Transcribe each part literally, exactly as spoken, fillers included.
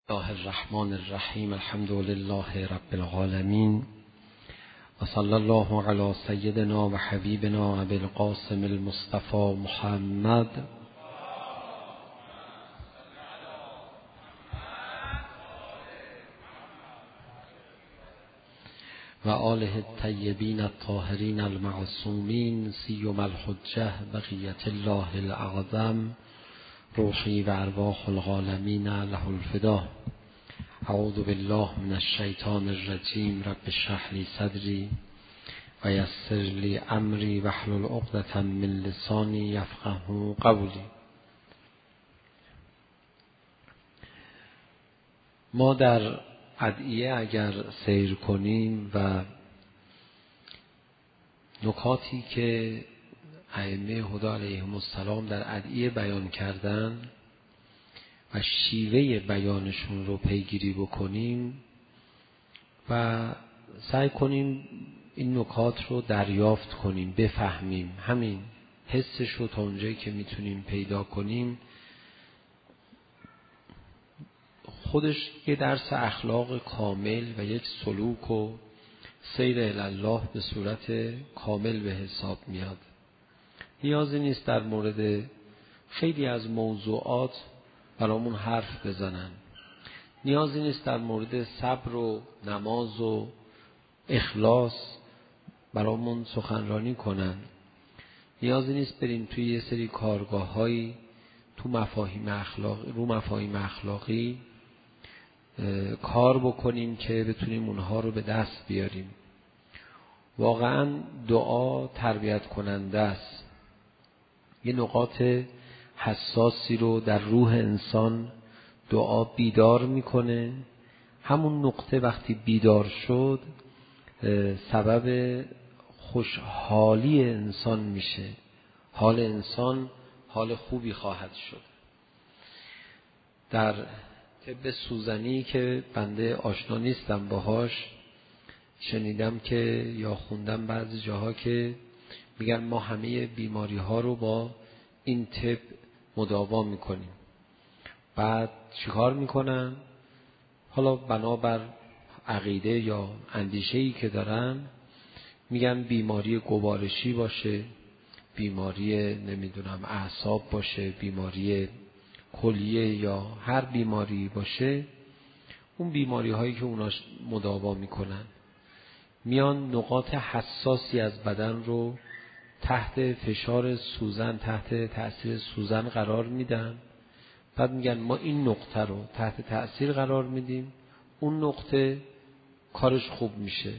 الله الرحمن الرحیم. الحمد لله رب العالمین و صلی الله علی سیدنا و حبیبنا ابی القاسم المصطفى محمد و آله الطیبین الطاهرین المعصومین سیما الحجة بقیة الله الاعظم روحی و ارواح العالمین له الفدا. اعوذ بالله من الشیطان الرجیم. رب اشرح لی صدری و یسر لی امری واحلل عقدة من لسانی یفقهوا قولی. ما در ادعیه اگر سیر کنیم و نکاتی که ائمه هدی علیهم السلام در ادعیه بیان کردن و شیوه بیانشون رو پیگیری بکنیم و سعی کنیم این نکات رو دریافت کنیم، بفهمیم، همین حسش رو تا اونجایی که میتونیم پیدا کنیم، خودش یه درس اخلاق کامل و یک سلوک و سیر الی الله به صورت کامل به حساب میاد. نیازی نیست در مورد خیلی از موضوعات برامون حرف بزنن، نیازی نیست در مورد صبر و نماز و اخلاص برامون سخنرانی کنن، نیازی نیست بریم توی یه سری کارگاه هایی تو مفاهیم اخلاقی رو مفاهیم اخلاقی کار بکنیم که بتونیم اونها رو به دست بیاریم. واقعا دعا تربیت کننده است، یه نقاط حساسی رو در روح انسان دعا بیدار میکنه. همون نقطه وقتی بیدار شد سبب خوشحالی انسان میشه، حال انسان حال خوبی خواهد شد. در طب سوزنی که بنده آشنا نیستم باهاش، شنیدم که یا خوندم بعضی جاها که میگن ما همه بیماری ها رو با این طب مداوا میکنیم. بعد چیکار میکنن؟ حالا بنابر عقیده یا اندیشه‌ای که دارن میگن بیماری گوارشی باشه، بیماری نمیدونم اعصاب باشه، بیماری کلیه یا هر بیماری باشه، اون بیماری هایی که اوناش مداوا میکنن میان نقاط حساسی از بدن رو تحت فشار سوزن، تحت تأثیر سوزن قرار میدن. بعد میگن ما این نقطه رو تحت تأثیر قرار میدیم، اون نقطه کارش خوب میشه،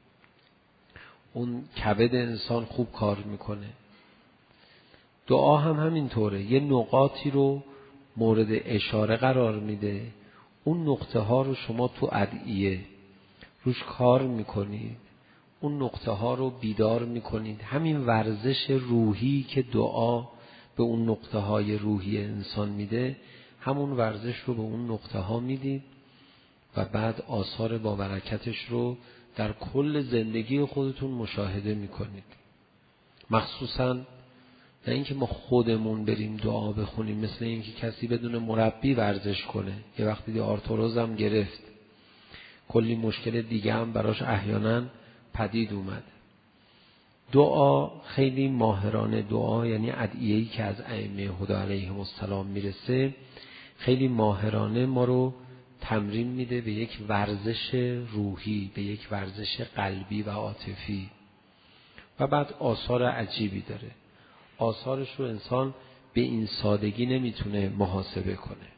اون کبد انسان خوب کار میکنه. دعا هم همینطوره، یه نقاطی رو مورد اشاره قرار میده، اون نقطه ها رو شما تو ادعیه روش کار میکنید، اون نقطه ها رو بیدار میکنید. همین ورزش روحی که دعا به اون نقطه های روحی انسان میده، همون ورزش رو به اون نقطه ها میدید و بعد آثار با برکتش رو در کل زندگی خودتون مشاهده میکنید. مخصوصا نه اینکه ما خودمون بریم دعا بخونیم، مثل اینکه کسی بدون مربی ورزش کنه. یه وقتی دی آرتروز هم گرفت، کلی مشکل دیگه هم براش احیانا پدید اومد. دعا خیلی ماهرانه، دعا یعنی ادعیه‌ای که از ائمه هدی علیهم السلام میرسه، خیلی ماهرانه ما رو تمرین میده به یک ورزش روحی، به یک ورزش قلبی و عاطفی و بعد آثار عجیبی داره. آثارش رو انسان به این سادگی نمیتونه محاسبه کنه.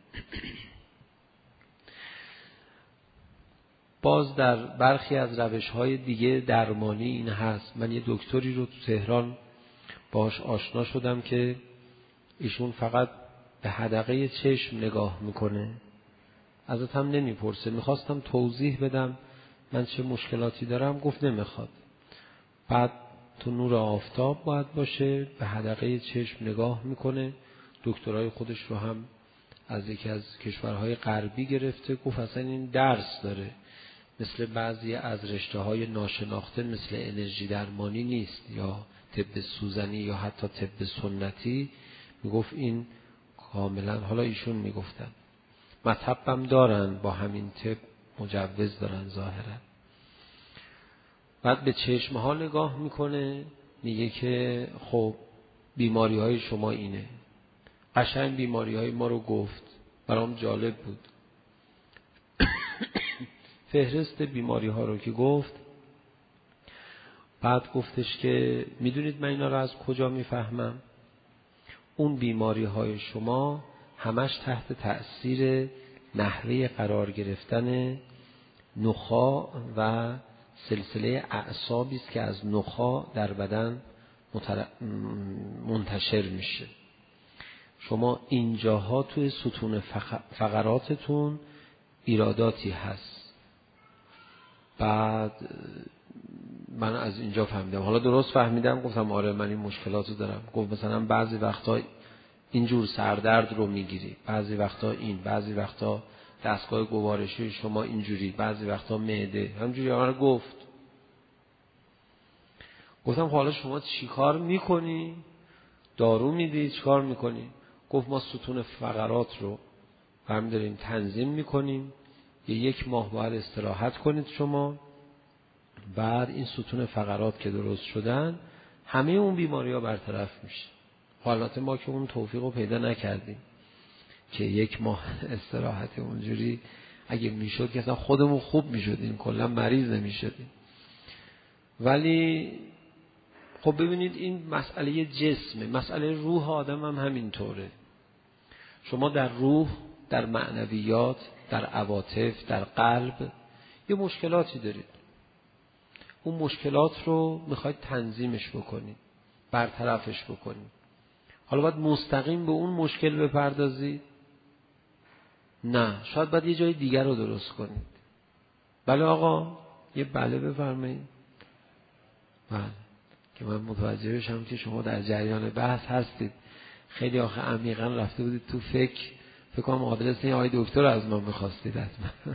باز در برخی از روش‌های دیگه درمانی این هست. من یه دکتری رو تو تهران باش آشنا شدم که ایشون فقط به حدقه چشم نگاه میکنه، ازت هم نمیپرسه. میخواستم توضیح بدم من چه مشکلاتی دارم، گفت نمیخواد. بعد تو نور آفتاب باید باشه، به حدقه چشم نگاه میکنه. دکترای خودش رو هم از یکی از کشورهای غربی گرفته. گفت اصلا این درس داره، مثل بعضی از رشته های ناشناخته مثل انرژی درمانی نیست یا طب سوزنی یا حتی طب سنتی. میگفت این کاملا، حالا ایشون میگفتن مطبم دارن، با همین طب مجوز دارن ظاهرا. بعد به چشم ها نگاه میکنه، میگه که خب بیماری های شما اینه. قشنگ بیماری های ما رو گفت، برام جالب بود. فهرست بیماری ها رو که گفت، بعد گفتش که میدونید من اینا رو از کجا میفهمم؟ اون بیماری های شما همش تحت تأثیر نحوه قرار گرفتن نخاع و سلسله اعصابی است که از نخاع در بدن منتشر میشه. شما اینجاها توی ستون فقراتتون ایراداتی هست. بعد من از اینجا فهمیدم. حالا درست فهمیدم؟ گفتم آره من این مشکلاتو دارم. گفت مثلا بعضی وقتا اینجور سردرد رو میگیری، بعضی وقتا این، بعضی وقتا دستگاه گوارشی شما اینجوری، بعضی وقتا معده، همینجوری من گفت. گفتم حالا شما چی کار میکنی؟ دارو میدی؟ چی کار میکنی؟ گفت ما ستون فقرات رو هم داریم تنظیم میکنیم، یه یک ماه باید استراحت کنید شما، بعد این ستون فقرات که درست شدن همه اون بیماری ها برطرف میشه. حالات ما که اون توفیق رو پیدا نکردیم که یک ماه استراحت اونجوری اگه میشد که اصلا خودمون خوب میشدیم، کلا مریض نمیشدیم. ولی خب ببینید این مسئله جسمه، مسئله روح آدم هم همینطوره. شما در روح، در معنویات، در عواطف، در قلب یه مشکلاتی دارید. اون مشکلات رو میخواید تنظیمش بکنید، برطرفش بکنید. حالا باید مستقیم به اون مشکل بپردازید؟ نه، شاید باید یه جای دیگر رو درست کنید. بله آقا، یه بله بفرمایید. بله، که من متوجه بشم که شما در جریان بحث هستید. خیلی آخه عمیقا رفته بودید تو فکر، فکر کنم آدرس این آقای دکتر از من می‌خواستید حتما.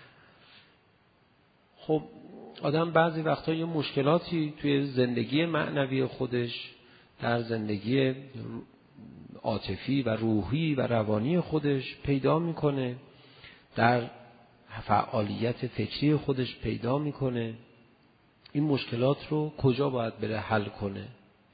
خب آدم بعضی وقتا یه مشکلاتی توی زندگی معنوی خودش، در زندگی عاطفی و روحی و روانی خودش پیدا میکنه، در فعالیت فکری خودش پیدا میکنه. این مشکلات رو کجا باید بره حل کنه؟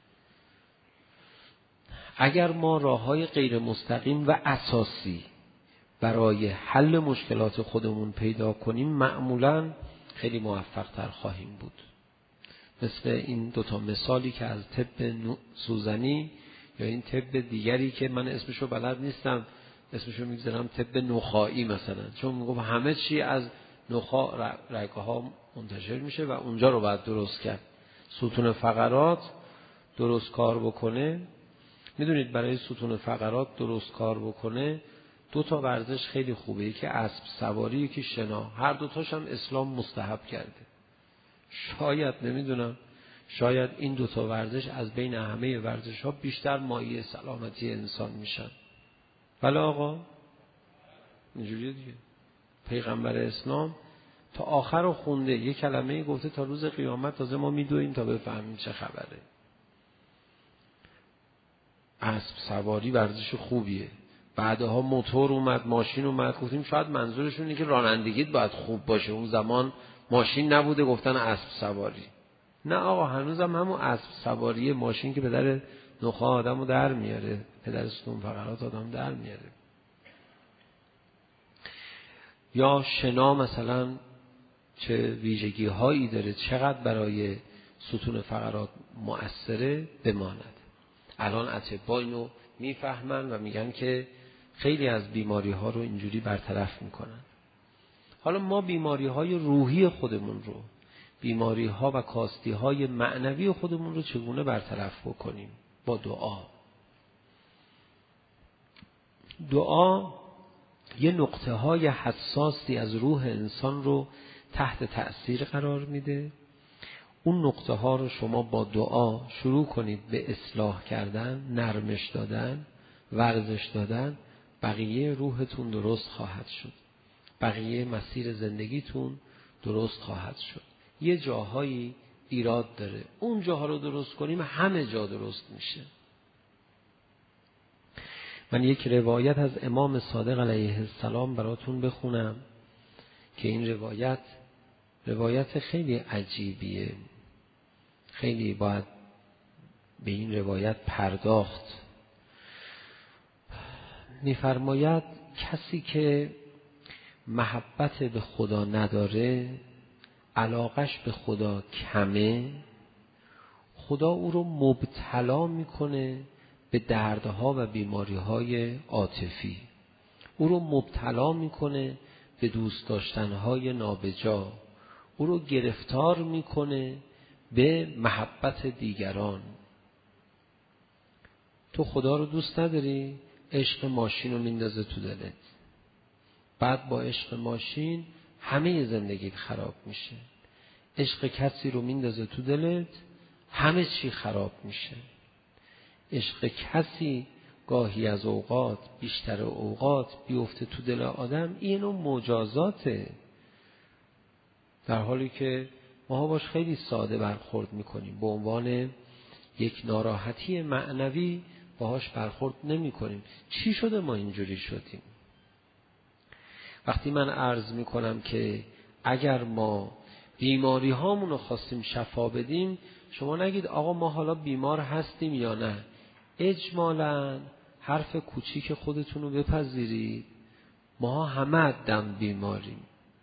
اگر ما راههای غیر مستقیم و اساسی برای حل مشکلات خودمون پیدا کنیم، معمولاً خیلی موفق تر خواهیم بود. مثل این دوتا مثالی که از طب سوزنی یا این طب دیگری که من اسمشو بلد نیستم، اسمشو میگذارم طب نخاعی مثلا، چون میگم همه چی از نخاع رگه ها منتشر میشه و اونجا رو باید درست کرد. ستون فقرات درست کار بکنه. میدونید برای ستون فقرات درست کار بکنه دو تا ورزش خیلی خوبه، یکی اسب سواری، یکی شنا. هر دو تاش هم اسلام مستحب کرده. شاید نمیدونم شاید این دو تا ورزش از بین همه ورزش ها بیشتر مایه سلامتی انسان میشن. بله آقا، اینجوریه دیگه. پیغمبر اسلام تا آخر رو خونده، یه کلمه گفته تا روز قیامت تازه ما میدویم تا بفهمیم چه خبره. اسب سواری ورزش خوبیه. بعدها موتور اومد، ماشین اومد، گفتیم شاید منظورشون اینه که رانندگیت باید خوب باشه. اون زمان ماشین نبوده گفتن اسب سواری. نه آقا، هنوزم همون اسب سواری، ماشین که پدر نخاع آدمو در میاره، پدر ستون فقرات آدم در میاره. یا شنا مثلا چه ویژگی هایی داره، چقدر برای ستون فقرات مؤثره بماند. الان اطباء اینو میفهمن و میگن که خیلی از بیماری ها رو اینجوری برطرف میکنن. حالا ما بیماری های روحی خودمون رو، بیماری ها و کاستی های معنوی خودمون رو چگونه برطرف بکنیم؟ با دعا. دعا یه نقطه های حساسی از روح انسان رو تحت تأثیر قرار میده. اون نقطه ها رو شما با دعا شروع کنید به اصلاح کردن، نرمش دادن، ورزش دادن، بقیه روحتون درست خواهد شد. بقیه مسیر زندگیتون درست خواهد شد. یه جاهایی ایراد داره، اون جاها رو درست کنیم همه جا درست میشه. من یک روایت از امام صادق علیه السلام براتون بخونم که این روایت روایت خیلی عجیبیه. خیلی باید به این روایت پرداخت. می‌فرماید کسی که محبت به خدا نداره، علاقش به خدا کمه، خدا او رو مبتلا میکنه به دردها و بیماریهای عاطفی، او رو مبتلا میکنه به دوست داشتنهای نابجا، او رو گرفتار میکنه به محبت دیگران. تو خدا رو دوست نداری، عشق ماشین رو میندازه تو دلت، بعد با عشق ماشین همه زندگیت خراب میشه. عشق کسی رو میندازه تو دلت، همه چی خراب میشه. عشق کسی گاهی از اوقات، بیشتر اوقات بیفته تو دل آدم، این نوع مجازاته، در حالی که ما باش خیلی ساده برخورد میکنیم، به عنوان یک ناراحتی معنوی باهاش برخورد نمی کنیم. چی شده ما اینجوری شدیم؟ وقتی من عرض می کنم که اگر ما بیماری هامون رو خواستیم شفا بدیم، شما نگید آقا ما حالا بیمار هستیم یا نه. اجمالاً حرف کوچیک خودتون رو بپذیرید، ما همه دم بیماریم.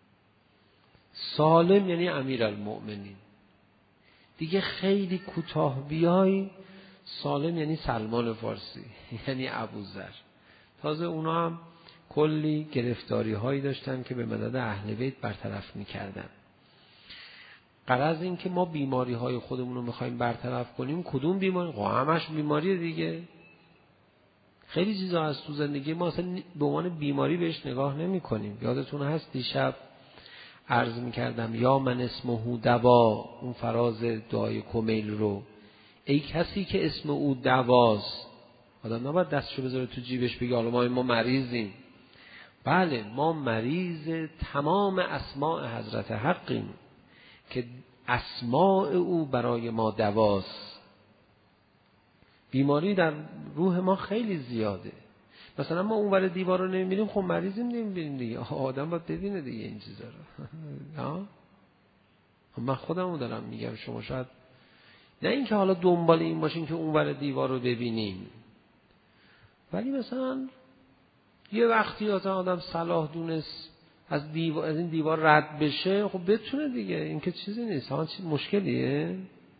سالم یعنی امیرالمؤمنین. دیگه خیلی کوتاه بیای، سالم یعنی سلمان فارسی، یعنی ابوذر. تازه اونا هم کلی گرفتاری هایی داشتن که به مدد اهل بیت برطرف میکردن. غرض این که ما بیماری های خودمون رو میخوایم برطرف کنیم. کدوم بیماری؟ خب همش بیماری دیگه. خیلی چیزا هست تو زندگی ما اصلا به عنوان بیماری بهش نگاه نمی کنیم. یادتون هست دیشب عرض میکردم یا من اسمه دوا، اون فراز دعای کمیل رو، ای کسی که اسم او دواست. آدم نباید دستشو بذاره تو جیبش بگه حالا ما ما مریضیم. بله ما مریض تمام اسماء حضرت حقیم که اسماء او برای ما دواست. بیماری در روح ما خیلی زیاده. مثلا ما اونور دیوار رو نمیبینیم، خب مریضیم نمیبینیم دیگه. آدم باید ببینه دیگه این چیزا رو. من خودمو دارم میگم، شما شاید نه اینکه حالا دنبال این باشین که اونور دیوار رو ببینیم، ولی مثلا یه وقتی مثلا آدم صلاح دونست از دیوار، از این دیوار رد بشه، خب بتونه دیگه. این که چیزی نیست، ها چیز مشکلیه؟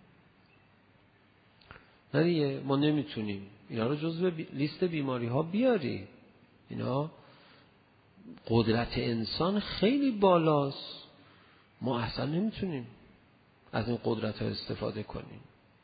نه دیگه، ما نمیتونیم اینا رو جزو بی... لیست بیماری ها بیاری. اینا قدرت انسان خیلی بالاست، ما اصلا نمیتونیم از این قدرت ها استفاده کنیم.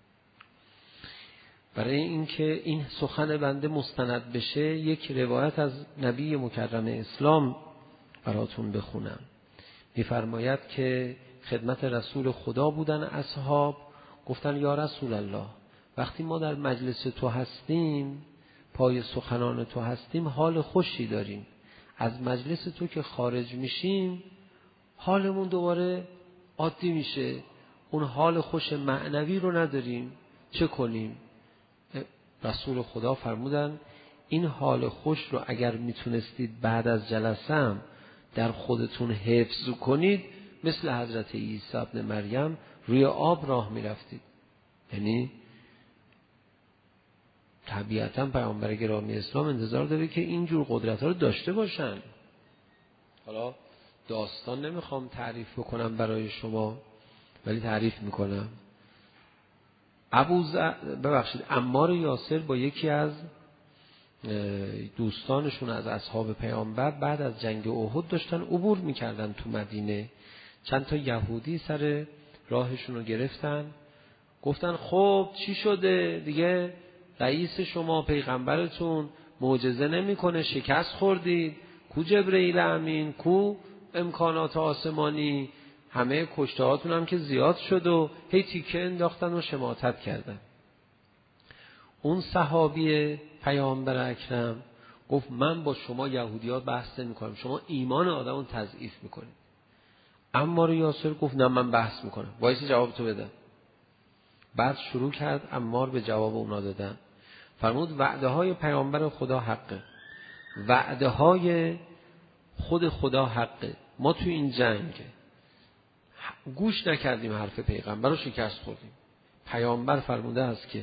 برای اینکه این سخن بنده مستند بشه، یک روایت از نبی مکرم اسلام براتون بخونم. می‌فرماید که خدمت رسول خدا بودن اصحاب، گفتن یا رسول الله، وقتی ما در مجلس تو هستیم، پای سخنان تو هستیم، حال خوشی داریم. از مجلس تو که خارج میشیم، حالمون دوباره عادی میشه، اون حال خوش معنوی رو نداریم. چه کنیم؟ رسول خدا فرمودن این حال خوش رو اگر میتونستید بعد از جلسم در خودتون حفظ کنید، مثل حضرت عیسی ابن مریم روی آب راه میرفتید. یعنی طبیعتا پیامبر گرامی اسلام انتظار داره که اینجور قدرت ها رو داشته باشن. حالا داستان نمیخوام تعریف بکنم برای شما، ولی تعریف میکنم. ابوذر ببخشید عمار یاسر با یکی از دوستانشون از اصحاب پیامبر بعد از جنگ احد داشتن عبور میکردن تو مدینه. چند تا یهودی سر راهشون رو گرفتن، گفتن خب چی شده دیگه؟ رئیس شما پیغمبرتون معجزه نمیکنه، شکست خوردید، کو جبرئیل امین، کو امکانات آسمانی، همه کشته هاتون هم که زیاد شد و هی تیکه انداختن و شماتت کردن. اون صحابی پیامبر اکرم گفت من با شما یهودی‌ها بحث نمی‌کنم، شما ایمان آدمو تضعیف می‌کنید. عمار یاسر گفت نه من بحث می‌کنم، وایس جواب تو بدم. بعد شروع کرد عمار به جواب اونا دادن، فرمود وعده های پیامبر خدا حقه، وعده های خود خدا حقه. ما تو این جنگ گوش نکردیم حرف پیغمبر رو شکست خوردیم. پیامبر فرموده است که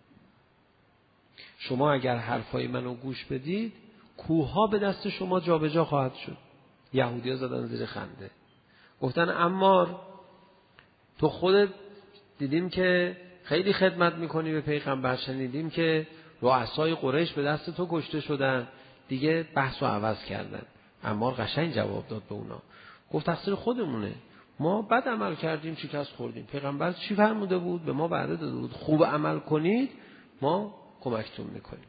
شما اگر حرفای منو گوش بدید کوه‌ها به دست شما جابجا خواهد شد. یهودی‌ها زدن زیر خنده، گفتن عمار تو خودت دیدیم که خیلی خدمت میکنی به پیغمبر، شنیدیم که رؤسای قریش به دست تو کشته شدن، دیگه بحثو عوض کردن. عمار قشنگ جواب داد به اونا، گفت تقصیر خودمونه، ما بد عمل کردیم شکست خوردیم. پیغمبر چی فرموده بود؟ به ما وعده داده بود خوب عمل کنید ما کمکتون میکنیم.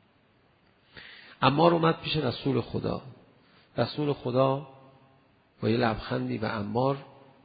عمار اومد پیش رسول خدا، رسول خدا با یه لبخندی به عمار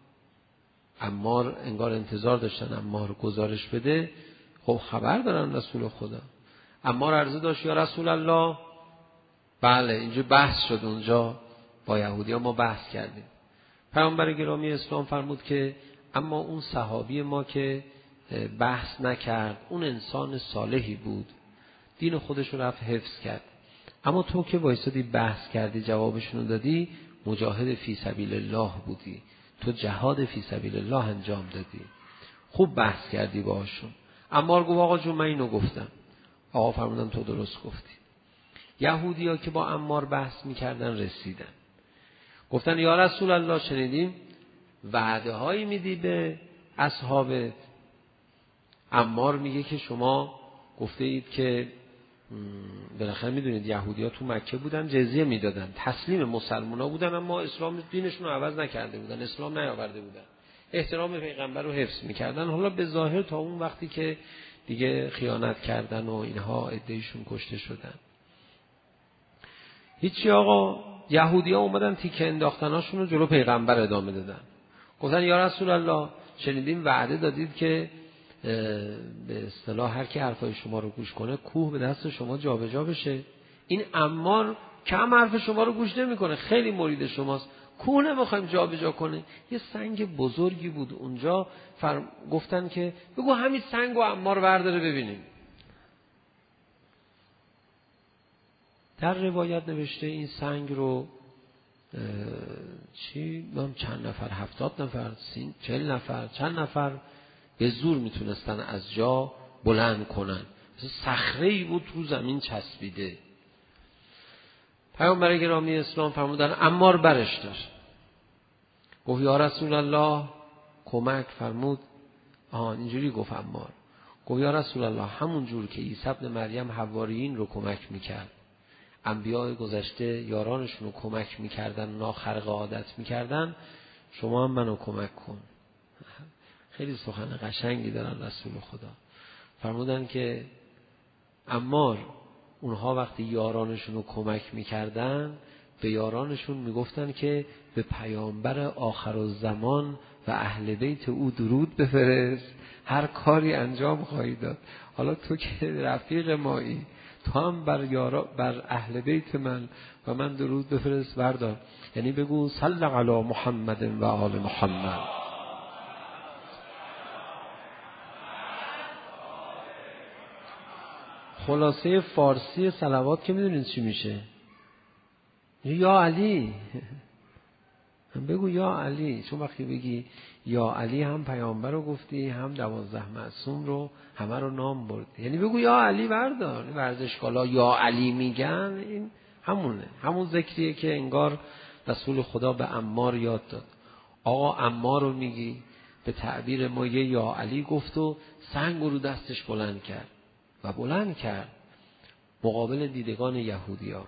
عمار انگار انتظار داشتن عمار گزارش بده. خب خبر دارن رسول خدا. عمار عرضه داشت یا رسول الله، بله اینجا بحث شد، اونجا با یهودی‌ها ما بحث کردیم. پیامبر گرامی اسلام فرمود که اما اون صحابی ما که بحث نکرد اون انسان صالحی بود، دین خودش رو رفت حفظ کرد. اما تو که وایسادی بحث کردی جوابشون رو دادی، مجاهد فی سبیل الله بودی، تو جهاد فی سبیل الله انجام دادی، خوب بحث کردی باهاشون. عمار گفت آقا جون من اینو گفتم. آقا فرمودن تو درست گفتی. یهودی‌ها که با عمار بحث میکردن رسیدن، گفتن یا رسول الله شنیدیم وعده هایی میدی به اصحاب. عمار میگه که شما گفته اید که بالاخره میدونید یهودی‌ها تو مکه بودن جزیه میدادن، تسلیم مسلمونا بودن، اما اسلام دینشون رو عوض نکرده بودن، اسلام نیاورده بودن، احترام پیغمبر رو حفظ میکردن. حالا به ظاهر تا اون وقتی که دیگه خیانت کردن و اینها عده‌ایشون کشته شدن. هیچی آقا، یهودی‌ها اومدن تیکه انداختناشون رو جلو پیغمبر ادامه دادن. گفتن یا رسول الله شنیدیم وعده دادید که به اصطلاح هر کی حرفای شما رو گوش کنه کوه به دست شما جابجا بشه. این عمار کم حرف شما رو گوش نمیکنه، خیلی مرید شماست، کوه نمیخوایم جابجا کنه. یه سنگ بزرگی بود اونجا، فرم... گفتن که بگو همین سنگو عمار برداره ببینیم. در روایت نوشته این سنگ رو چی من چند نفر، هفتاد نفر، چهل نفر، چند نفر به زور میتونستن از جا بلند کنن. صخره‌ای بود رو زمین چسبیده. پیامبر گرامی اسلام فرمودن عمار برش داشت. گفت یا رسول الله کمک. فرمود آها اینجوری گفت عمار، گفت یا رسول الله همون جور که عیسی ابن مریم حواریین رو کمک میکرد، انبیاء گذشته یارانشون رو کمک میکردن، ناخرق عادت میکردن، شما هم منو کمک کن. خیلی سخن قشنگی دارن رسول خدا. فرمودن که عمار اونها وقتی یارانشون رو کمک میکردن به یارانشون میگفتن که به پیامبر آخرالزمان و اهل بیت او درود بفرست، هر کاری انجام خواهی داد. حالا تو که رفیق مایی، تو هم بر یارا بر اهل بیت من و من درود بفرست بردار. یعنی بگو صلی علی محمد و آل محمد. خلاصه فارسی صلوات که میدونید چی میشه؟ یا علی. بگو یا علی، چون وقتی بگی یا علی هم پیامبر رو گفتی هم دوازده معصوم رو همه رو نام برد. یعنی بگو یا علی بردار. ورزشکالا یا علی میگن، این همونه، همون ذکریه که انگار رسول خدا به عمار یاد داد. آقا عمار رو میگی به تعبیر ما یه یا علی گفت و سنگ رو دستش بلند کرد و بلند کرد مقابل دیدگان یهودیان،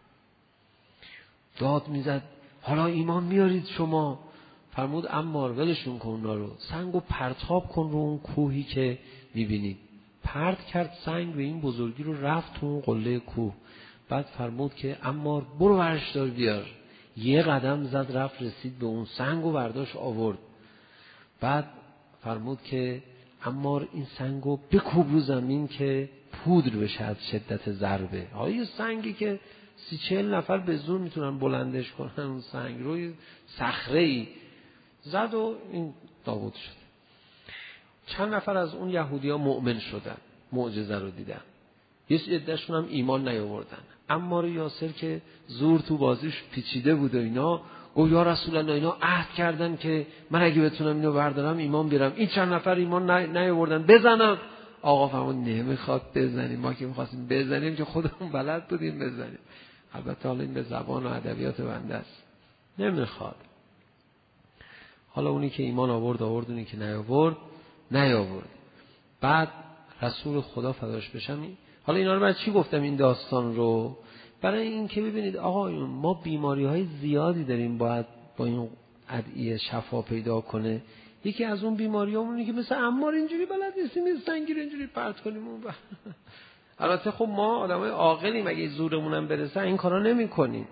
داد میزد حالا ایمان میارید شما؟ فرمود عمار ولشون کن اونا رو، سنگو پرتاب کن رو اون کوهی که میبینید. پرت کرد سنگ به این بزرگی رو، رفت تو اون قله کوه. بعد فرمود که عمار برو ورش دار بیار. یه قدم زد رفت رسید به اون سنگو برداشت آورد. بعد فرمود که عمار این سنگو بکوب رو زمین که پودر بشه از شدت ضربه. آیا سنگی که سی چهل نفر به زور میتونن بلندش کنن، اون سنگ روی صخره‌ای زد و این نابود شد. چند نفر از اون یهودی‌ها مؤمن شدن، معجزه رو دیدن. یه عده‌شون هم ایمان نیاوردن. عمار یاسر که زور تو بازیش پیچیده بود و اینا، گفت یا رسول الله اینا عهد کردن که من اگه بتونم اینو بردارم ایمان بیارم، این چند نفر ایمان نیاوردن، بزنم. آقا فرمود نمیخواد بزنیم، ما که می‌خواستیم بزنیم که خودمون بلد بودیم بزنیم. البته حالا این به زبان و ادبیات بنده است، نمیخواد. حالا اونی که ایمان آورد آورد، اونی که نیاورد نیاورد. بعد رسول خدا فداش بشم، حالا اینا رو برای چی گفتم این داستان رو؟ برای این که ببینید آقایون، ما بیماری‌های زیادی داریم باید با این ادعیه شفا پیدا کنه. یکی از اون بیماریامونه که مثل عمار اینجوری بلد نیستیم این سنگیر اینجوری پرت کنیم اون. البته خب ما آدمای عاقلیم، اگه زورمون هم برسه این کارا نمی‌کنیم.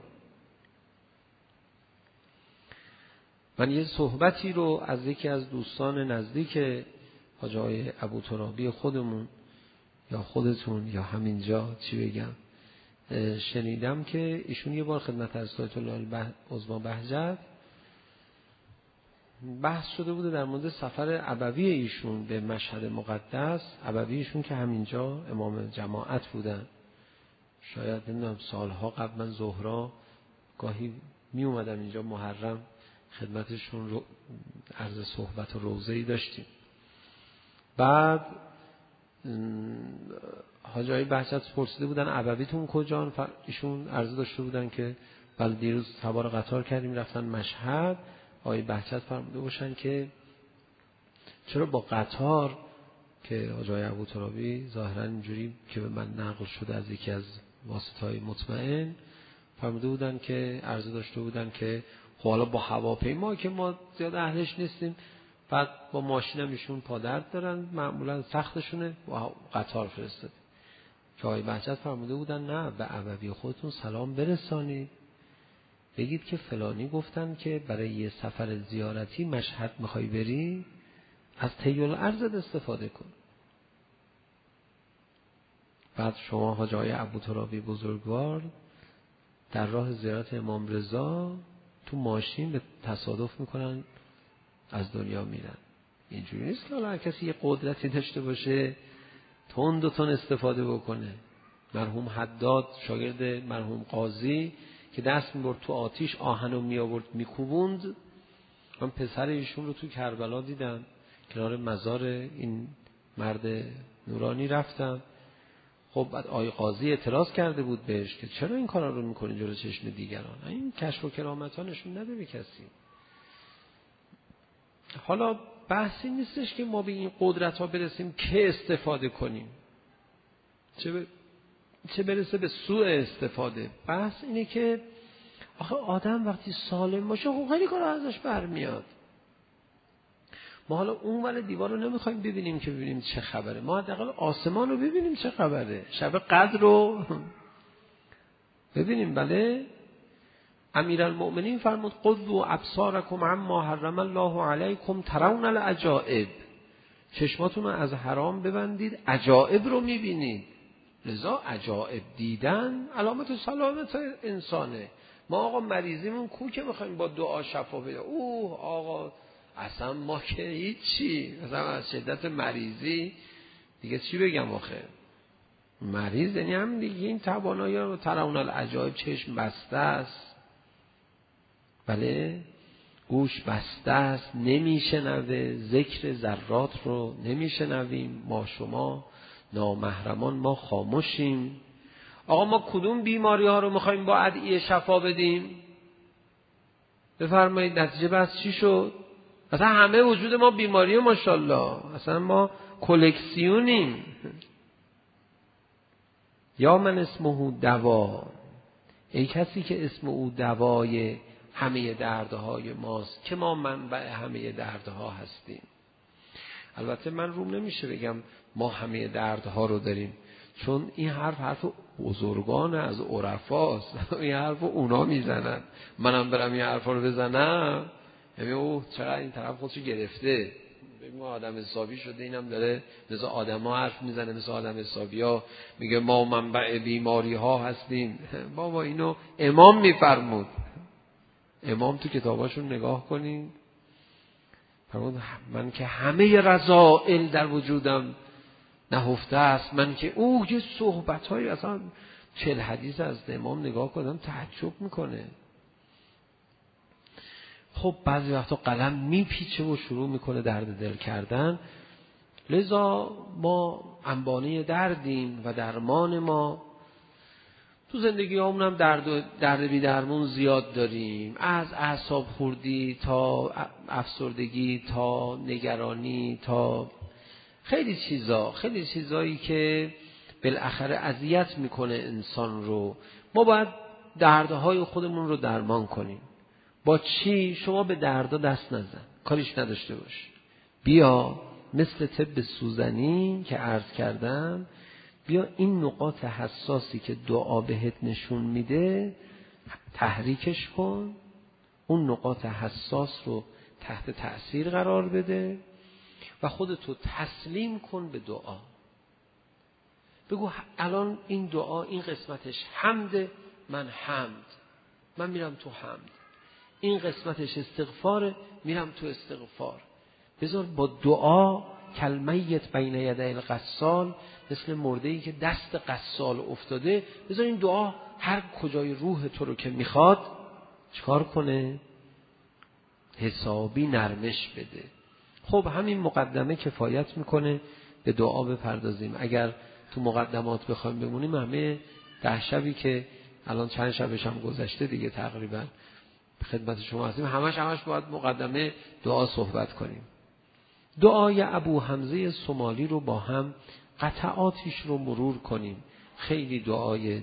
من یه صحبتی رو از یکی از دوستان نزدیک حاج آقای ابوترابی خودمون یا خودتون یا همینجا چی بگم شنیدم که ایشون یه بار خدمت از آیت الله عظما بهجت بحث شده بوده در مورد سفر ابوی ایشون به مشهد مقدس. ابوی ایشون که همینجا امام جماعت بودن، شاید نمیدونم سالها قبل من زهرا گاهی می اومدم اینجا محرم خدمتشون رو عرض صحبت و روزه‌ای داشتیم. بعد حاج آقای بهجت پرسیده بودن ابویتون کجان؟ ایشون عرض داشته بودن که بله دیروز سوار قطار کردیم رفتن مشهد. آقای بهجت فرموده باشن که چرا با قطار، که حاج آقای ابوترابی ظاهرا اینجوری که به من نقل شده از یکی از واسطه‌های مطمئن فرموده بودن که عرض داشته بودن که خب حالا با هواپیما که ما زیاد اهلش نیستیم، بعد با ماشینم ایشون پادرد دارن معمولا سختشونه با قطار فرستاد. که آقای بهجت فرموده بودن نه، به ابوی خودتون سلام برسانید، بگید که فلانی گفتن که برای یه سفر زیارتی مشهد میخوای بری، از طی الارض استفاده کن. بعد شما حاج آقای ابوترابی بزرگوار در راه زیارت امام رضا تو ماشین به تصادف میکنن از دنیا میرن. اینجوری نیست که حالا هر کسی یه قدرتی داشته باشه تند و تند استفاده بکنه. مرحوم حداد شاگرد مرحوم قاضی که دست میبرد تو آتیش آهنو میآورد میکوبوند، من پسر ایشون رو تو کربلا دیدم کنار مزار این مرد نورانی رفتم. خب بعد آقای قاضی اعتراض کرده بود بهش که چرا این کارا رو میکنی جلوی چشم دیگران، این کشف و کرامت ها نشون نده به کسی. حالا بحثی نیستش که ما به این قدرت ها برسیم که استفاده کنیم، چه ب... چه برسه به سوء استفاده. بحث اینه که آخه آدم وقتی سالم باشه خب خیلی کارا ازش برمیاد. ما حالا اون ور دیوار رو نمیخوایم ببینیم که ببینیم چه خبره، ما حداقل آسمان رو ببینیم چه خبره، شب قدر رو ببینیم. بله امیرالمؤمنین فرمود قضوا ابصارکم عما حرم الله علیکم ترون العجائب، چشماتون رو از حرام ببندید عجائب رو میبینید. لذا عجائب دیدن علامت سلامت انسانه. ما آقا مریضیمون کو که میخوایم با دعا شفا بده، اوه آقا اصلا ما که هیچی، مثلا از شدت مریضی دیگه چی بگم آخه، مریض یعنی هم دیگه این توانایی رو ترون العجائب، چشم بسته است، بله گوش بسته است، نمیشنوه، ذکر ذرات رو نمیشنویم، ما شما نامحرمان ما خاموشیم. آقا ما کدوم بیماری ها رو میخوایم با ادعیه شفا بدیم؟ بفرمایید نتیجه بس چی شد؟ اصلا همه وجود ما بیماریه ماشاءالله، اصلا ما کلکسیونیم. یا من اسمه دوا، ای کسی که اسم او دوای همه دردهای ماست که ما منبع همه دردها هستیم. البته من روم نمیشه بگم ما همه دردها رو داریم، چون این حرف حرف بزرگان از عرفاست، این حرف اونا میزنن، منم برم این حرفا رو بزنم یعنی اوه چقدر این طرف خودشو گرفته، بگم آدم حسابی شده، اینم داره مثل آدم‌ها حرف میزنه، مثل آدم حسابی‌ها میگه ما منبع بیماری ها هستیم. بابا اینو امام میفرمود، امام تو کتاباشون نگاه کنین فرمود من که همه رذائل در وجودم نهفته است من که اوه یه صحبت های اصلا چل حدیث از امام نگاه کنم تعجب میکنه. خب بعضی وقتا قلم میپیچه و شروع میکنه درد دل کردن. لذا ما انبانه دردیم و درمان ما تو زندگی همون هم درد, درد بی درمون زیاد داریم، از اعصاب خوردی تا افسردگی تا نگرانی تا خیلی چیزا، خیلی چیزایی که بالاخره اذیت میکنه انسان رو. ما باید دردهای خودمون رو درمان کنیم. با چی؟ شما به دردا دست نزن، کاریش نداشته باش. بیا مثل طب سوزنی که عرض کردم، بیا این نقاط حساسی که دعا بهت نشون میده تحریکش کن، اون نقاط حساس رو تحت تأثیر قرار بده و خودتو تسلیم کن به دعا. بگو الان این دعا این قسمتش حمد، من حمد، من میرم تو حمد. این قسمتش استغفار، میرم تو استغفار. بذار با دعا کلمیت بین یدی الغسال، مثل مرده‌ای که دست غسال افتاده، بذار این دعا هر کجای روح تو رو که میخواد چکار کنه؟ حسابی نرمش بده. خب همین مقدمه کفایت میکنه به دعا بپردازیم. اگر تو مقدمات بخوایم بمونیم همه ده شبی که الان چند شبش هم گذشته دیگه تقریبا خدمت شما هستیم، همش همش باید مقدمه دعا صحبت کنیم. دعای ابو حمزه سومالی رو با هم قطعاتش رو مرور کنیم. خیلی دعای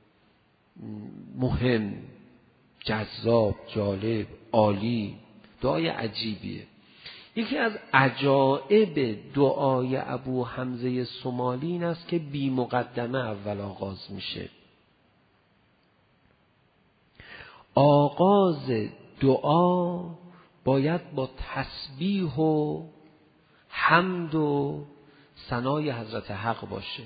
مهم، جذاب، جالب، عالی، دعای عجیبیه. یکی از عجایب دعای ابو حمزه سومالی این است که بی مقدمه اول آغاز میشه. آغاز دعا باید با تسبیح و حمد و ثنای حضرت حق باشه،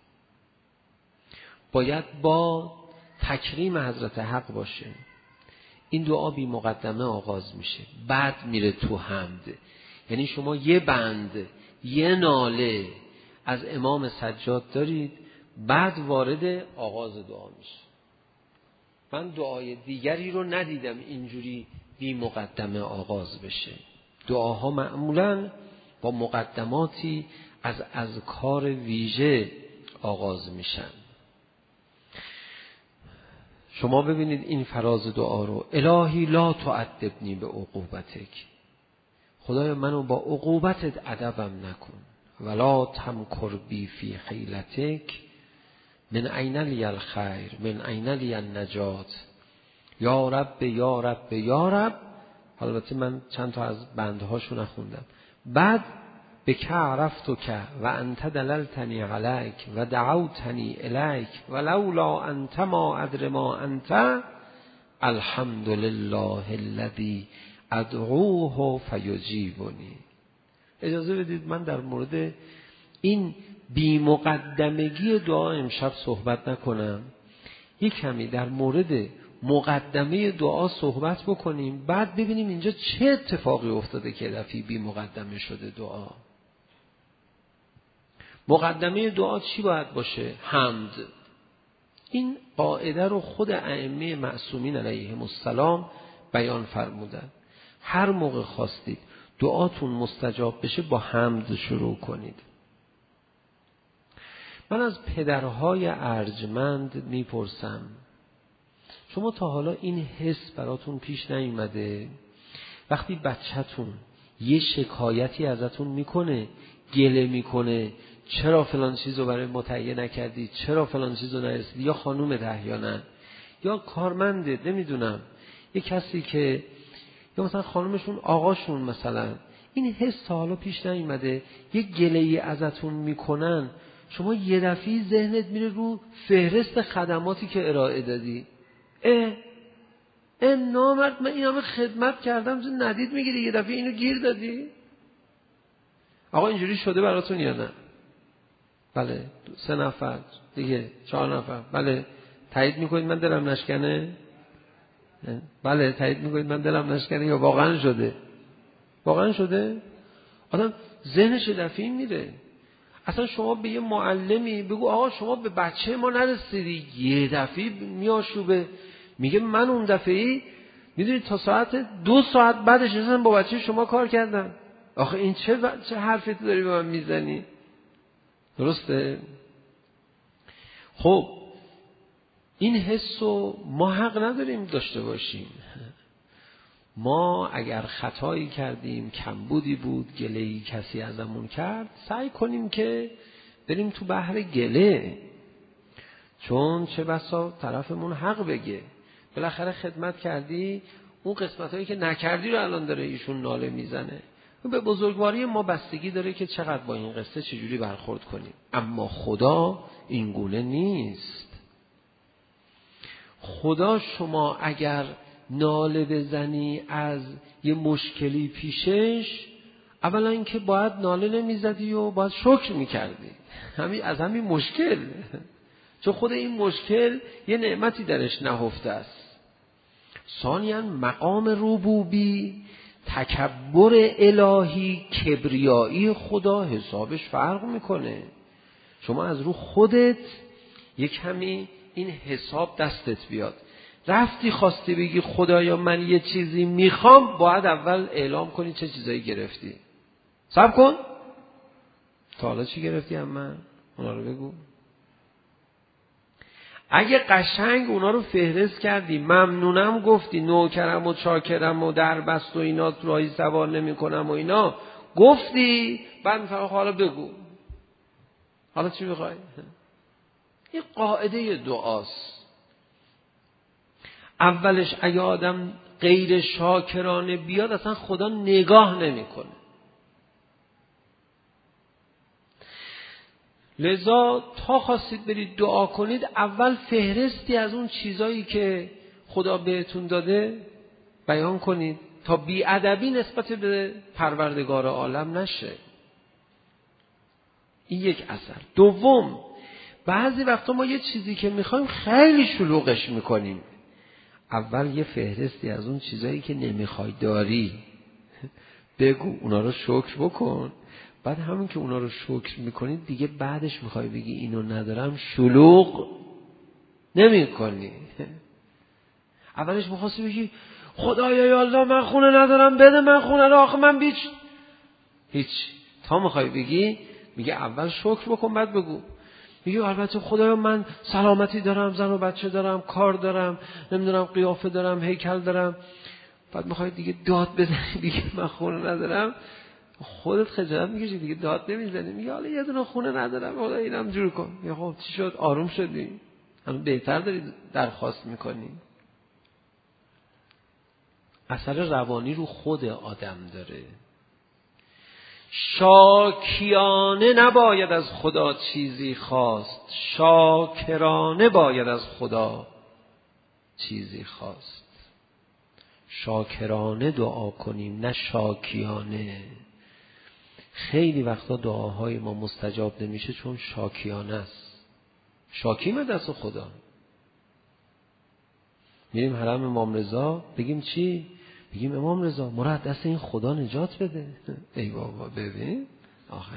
باید با تکریم حضرت حق باشه. این دعا بی مقدمه آغاز میشه، بعد میره تو حمد. یعنی شما یه بند، یه ناله از امام سجاد دارید، بعد وارد آغاز دعا میشه. من دعای دیگری رو ندیدم اینجوری بی مقدمه آغاز بشه. دعاها معمولاً با مقدماتی از اذکار ویژه آغاز میشن. شما ببینید این فراز دعا رو، الهی لا تعذبنی به عقوبتک، خدایا منو با عقوبتت ادبم نکن، ولا تمکر بی فی حیلتک، من عین لی الخیر من عین لی النجات، یا رب یا رب یا رب. البته من چند تا از بندهاشو نخوندم. بعد بک عرفتک و انت دللتنی علیک و دعوتنی الیک ولولا انت ما ادر ما انت، الحمد لله الذی ادعوه فیجیبنی. اجازه بدید من در مورد این بی مقدمگی دعا امشب صحبت نکنم، یک کمی در مورد مقدمه دعا صحبت بکنیم، بعد ببینیم اینجا چه اتفاقی افتاده که دفعی بی مقدمه شده دعا. مقدمه دعا چی باید باشه؟ حمد. این قاعده رو خود ائمه معصومین علیهم السلام بیان فرمودن. هر موقع خواستید دعاتون مستجاب بشه با حمد شروع کنید. من از پدرهای ارجمند میپرسم، شما تا حالا این حس براتون پیش نیومده وقتی بچه‌تون یه شکایتی ازتون میکنه، گله میکنه چرا فلان چیزو برای متعین نکردی، چرا فلان چیزو نرسیدی، یا خانومت احیانا یا کارمنده، نمیدونم یه کسی که یا مثلا خانومشون آقاشون، مثلا این حس تا حالا پیش نیومده یه گله‌ای ازتون میکنن، شما یه دفعه ذهنت میره رو فهرست خدماتی که ارائه دادی. اه اه نامرد من این همه خدمت کردم ندید میگیری یه دفعه اینو گیر دادی. آقا اینجوری شده براتون یا نه؟ بله. سه نفر دیگه، چهار نفر. بله. تایید میکنید من دلم نشکنه؟ بله. تایید میکنید من دلم نشکنه یا واقعا شده؟ واقعا شده؟ آدم ذهنش دفعی میره. اصلا شما به یه معلمی بگو آقا شما به بچه ما نرسیدی، یه دفعه میاشوبه، میگه من اون دفعه میدونی تا ساعت دو ساعت بعدش اصلا با بچه شما کار کردم. آخه این چه ب... چه حرفی تو داری به من میزنی؟ درسته؟ خب این حسو ما حق نداریم داشته باشیم. ما اگر خطایی کردیم، کمبودی بود، گله‌ای کسی ازمون کرد، سعی کنیم که بریم تو بحر گله، چون چه بسا طرفمون حق بگه. بالاخره خدمت کردی، اون قسمتایی که نکردی رو الان داره ایشون ناله میزنه. به بزرگواری ما بستگی داره که چقدر با این قصه چجوری برخورد کنیم. اما خدا این گونه نیست. خدا شما اگر ناله بزنی از یه مشکلی پیشش، اولا اینکه باید ناله نمیزدی و باید شکر میکردی همین از همین مشکل، چون خود این مشکل یه نعمتی درش نهفته است. ثانیاً مقام ربوبی، تکبر الهی، کبریایی خدا حسابش فرق میکنه. شما از رو خودت یک کمی این حساب دستت بیاد. رفتی خواستی بگی خدایا من یه چیزی میخوام، باید اول اعلام کنی چه چیزایی گرفتی. صبر کن تا حالا چی گرفتی هم من اونا رو بگو. اگه قشنگ اونا رو فهرست کردی، ممنونم گفتی، نوکرم و چاکرم و دربست و اینا، راهی سوار نمی کنم و اینا گفتی، بعد مثلا حالا بگو حالا چی میخوای. این قاعده دعاست. اولش اگه آدم غیر شاکرانه بیاد اصلا خدا نگاه نمی کنه. لذا تا خواستید برید دعا کنید، اول فهرستی از اون چیزایی که خدا بهتون داده بیان کنید تا بی‌ادبی نسبت به پروردگار عالم نشه. این یک اثر. دوم، بعضی وقتا ما یه چیزی که میخوایم خیلی شلوغش میکنیم. اول یه فهرستی از اون چیزایی که نمیخوای داری بگو، اونا رو شکر بکن. بعد همون که اونا رو شکر میکنی دیگه بعدش میخوای بگی اینو ندارم، شلوغ نمی کنی. اولش میخواستی بگی خدایا یا الله من خونه ندارم، بده من خونه رو، آخه من بیچ هیچ. تا میخوای بگی میگه اول شکر بکن بعد بگو. میگه البته خدایا من سلامتی دارم، زن و بچه دارم، کار دارم، نمیدونم قیافه دارم، هیکل دارم. بعد میخوای دیگه داد بزنی دیگه من خونه ندارم، خودت خجالت میکشی دیگه داد نمیزنی. میگه حالا یه دونه خونه ندارم، حالا اینم جور کن. میگه خب چی شد؟ آروم شدی؟ الان بهتر داری درخواست میکنی. اثر روانی رو خود آدم داره. شاکیانه نباید از خدا چیزی خواست، شاکرانه باید از خدا چیزی خواست. شاکرانه دعا کنیم نه شاکیانه. خیلی وقتا دعاهای ما مستجاب نمیشه چون شاکیانه است. شاکیم دست خدا. میریم حرم امام رضا بگیم چی؟ بگیم امام رضا ما را از دست این خدا نجات بده. ای بابا ببین آخه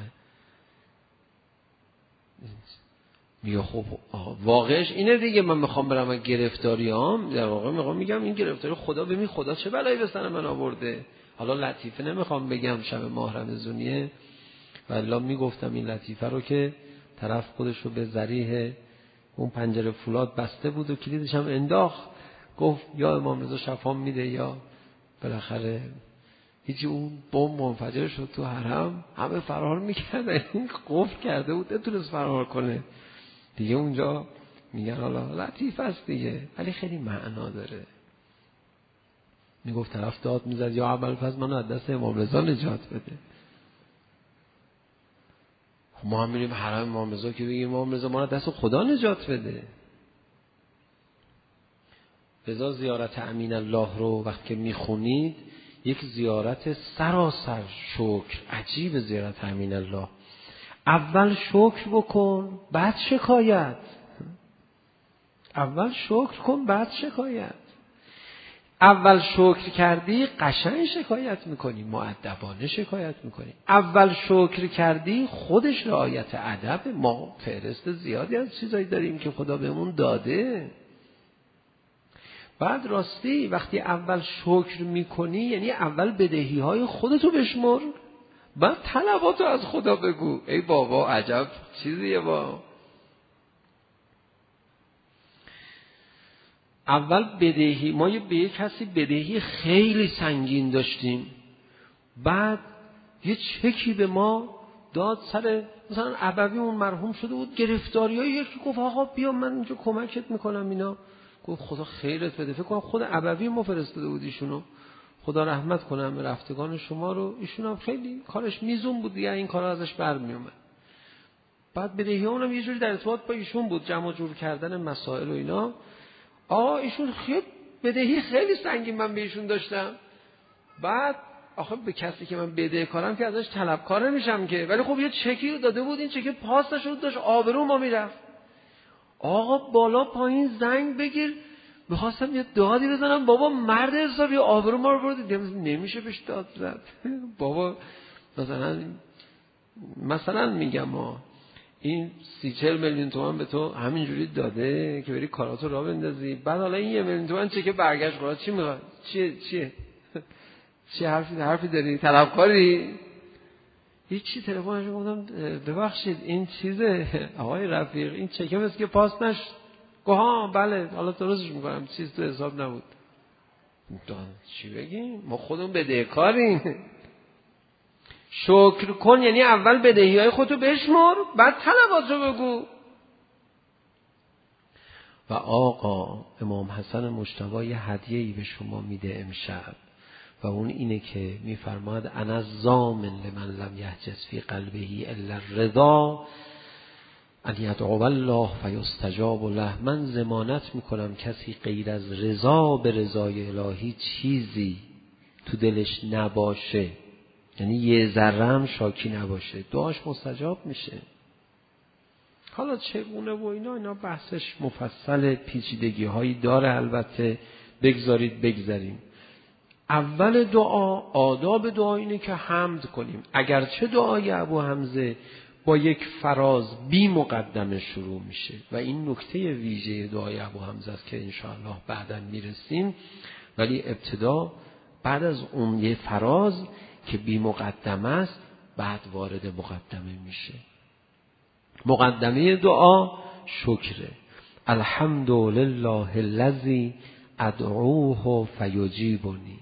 میگه خب واقعش اینه دیگه، من میخوام برم من گرفتاریام در واقع میخوام میگم این گرفتاری خدا، ببین خدا چه بلایی به سر من آورده. حالا لطیفه نمیخوام بگم شب ماه رمضانیه، والله میگفتم این لطیفه رو که طرف خودش رو به ذریح اون پنجره فولاد بسته بود و کلیدش هم انداخت، گفت یا امام رضا شفام میده یا بالاخره هیچی. اون بمب منفجر شد تو حرم، همه فرار میکردن، این قفل کرده بود نتونست فرار کنه دیگه. اونجا میگن حالا لطیف است دیگه ولی خیلی معنا داره. میگفت طرف داد میزد یا اول پس منو از دست امام رضا نجات بده. ما هم میریم حرم امام رضا که بگیم امام رضا ما رو دست خدا نجات بده. رضا زیارت امین الله رو وقتی که میخونید یک زیارت سراسر شکر، عجیب زیارت امین الله. اول شکر بکن بعد شکایت. اول شکر کن بعد شکایت. اول شکر کردی قشنگ شکایت میکنی، مؤدبانه شکایت میکنی. اول شکر کردی خودش رعایت ادب. ما فهرست زیادی از چیزایی داریم که خدا بهمون داده. بعد راستی وقتی اول شکر میکنی یعنی اول بدهی های خودتو بشمر، بعد طلباتو از خدا بگو. ای بابا عجب چیزیه. با اول بدهی، ما یه به کسی بدهی خیلی سنگین داشتیم، بعد یه چکی به ما داد سر مثلا ابوی اون مرحوم شده بود، گرفتاری های یکی گفت آقا بیا من اینجا کمکت میکنم. اینا گفت خدا خیرت بده. فکر کنم خود ابوی ما فرستاده بود ایشونو، خدا رحمت کنه به رفتگان شما رو. ایشون هم خیلی کارش میزون بود دیگه، این کارا ازش برمی اومد. بعد بدهی اونم یه جوری در ارتباط با ایشون بود، جمع جور کردن مسائل و اینا. آه ایشون خیلی بدهی خیلی سنگین من به ایشون داشتم. بعد آخه به کسی که من بدهکارم که ازش طلبکار نمیشم که، ولی خب یه چکی رو داده بود، این چکی پاسش رو داشت، آبرو ما میرفت. آقا بالا پایین زنگ بگیر، میخواستم یه دادی بزنم، بابا مرد حسابی آبرو ما رو بردید. نمیشه بهش داد زد. بابا مثلا مثلا میگم ما این سی چهل میلیون تومان به تو همینجوری داده که بری کاراتو راه بندازی، بعد حالا این یه میلیون تومان چه که برگشت قرار چی میخواد؟ چیه چیه چه حرفی حرفی داری؟ طلبکاری؟ هیچی. تلفنش گفتم ببخشید این چیزه آقای رفیق، این چکه مثل که پاس نش. گفت ها بله حالا درستش میکنم، چیز تو حساب نبود. چی بگیم؟ ما خودمون بدهکاریم. شکر کن یعنی اول بدهی های خودتو بشمر، بعد طلباتو بگو. و آقا امام حسن مجتبی یه هدیه‌ای به شما میده امشب، و اون اینه که میفرماد انا ضامن لمن لم یحجز فی قلبه الا الرضا ان یدعو الله فیستجاب له. من ضمانت میکنم کسی غیر از رضا به رضای الهی چیزی تو دلش نباشه، یعنی یه ذره هم شاکی نباشه، دعاش مستجاب میشه. حالا چگونه و اینا اینا بحثش مفصل، پیچیدگی هایی داره، البته بگذارید بگذاریم. اول دعا، آداب دعا اینه که حمد کنیم. اگرچه دعای ابو حمزه با یک فراز بی مقدمه شروع میشه و این نکته ویژه دعای ابو حمزه است که انشاءالله بعداً میرسیم، ولی ابتدا بعد از اون یه فراز که بی مقدمه است بعد وارد مقدمه میشه. مقدمه دعا شکره. الحمد لله الذی ادعوه فیجیبنی.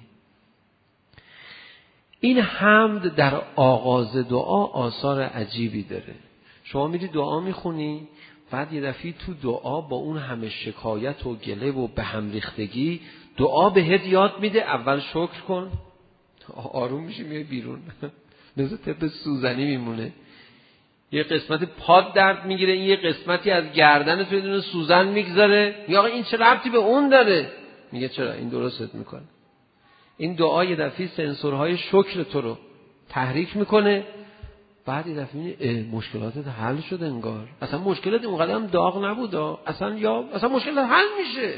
این حمد در آغاز دعا آثار عجیبی داره. شما میری دعا میخونی، بعد یه دفعه تو دعا با اون همه شکایت و گله و به هم ریختگی دعا بهت یاد میده اول شکر کن. آروم میشی میای بیرون مثل طب سوزنی میمونه. یه قسمت پاد درد میگیره، این یه قسمتی از گردن تو بدون سوزن میگذاره. میگه آقا این چه ربطی به اون داره؟ میگه چرا این درستت میکنه. این دعا یه دفعه سنسورهای شکر تو رو تحریک میکنه، بعد یه دفعه میبینی مشکلاتت حل شد انگار. اصلا مشکلات اونقدر هم داغ نبود اصلا، یا اصلا مشکلات حل میشه.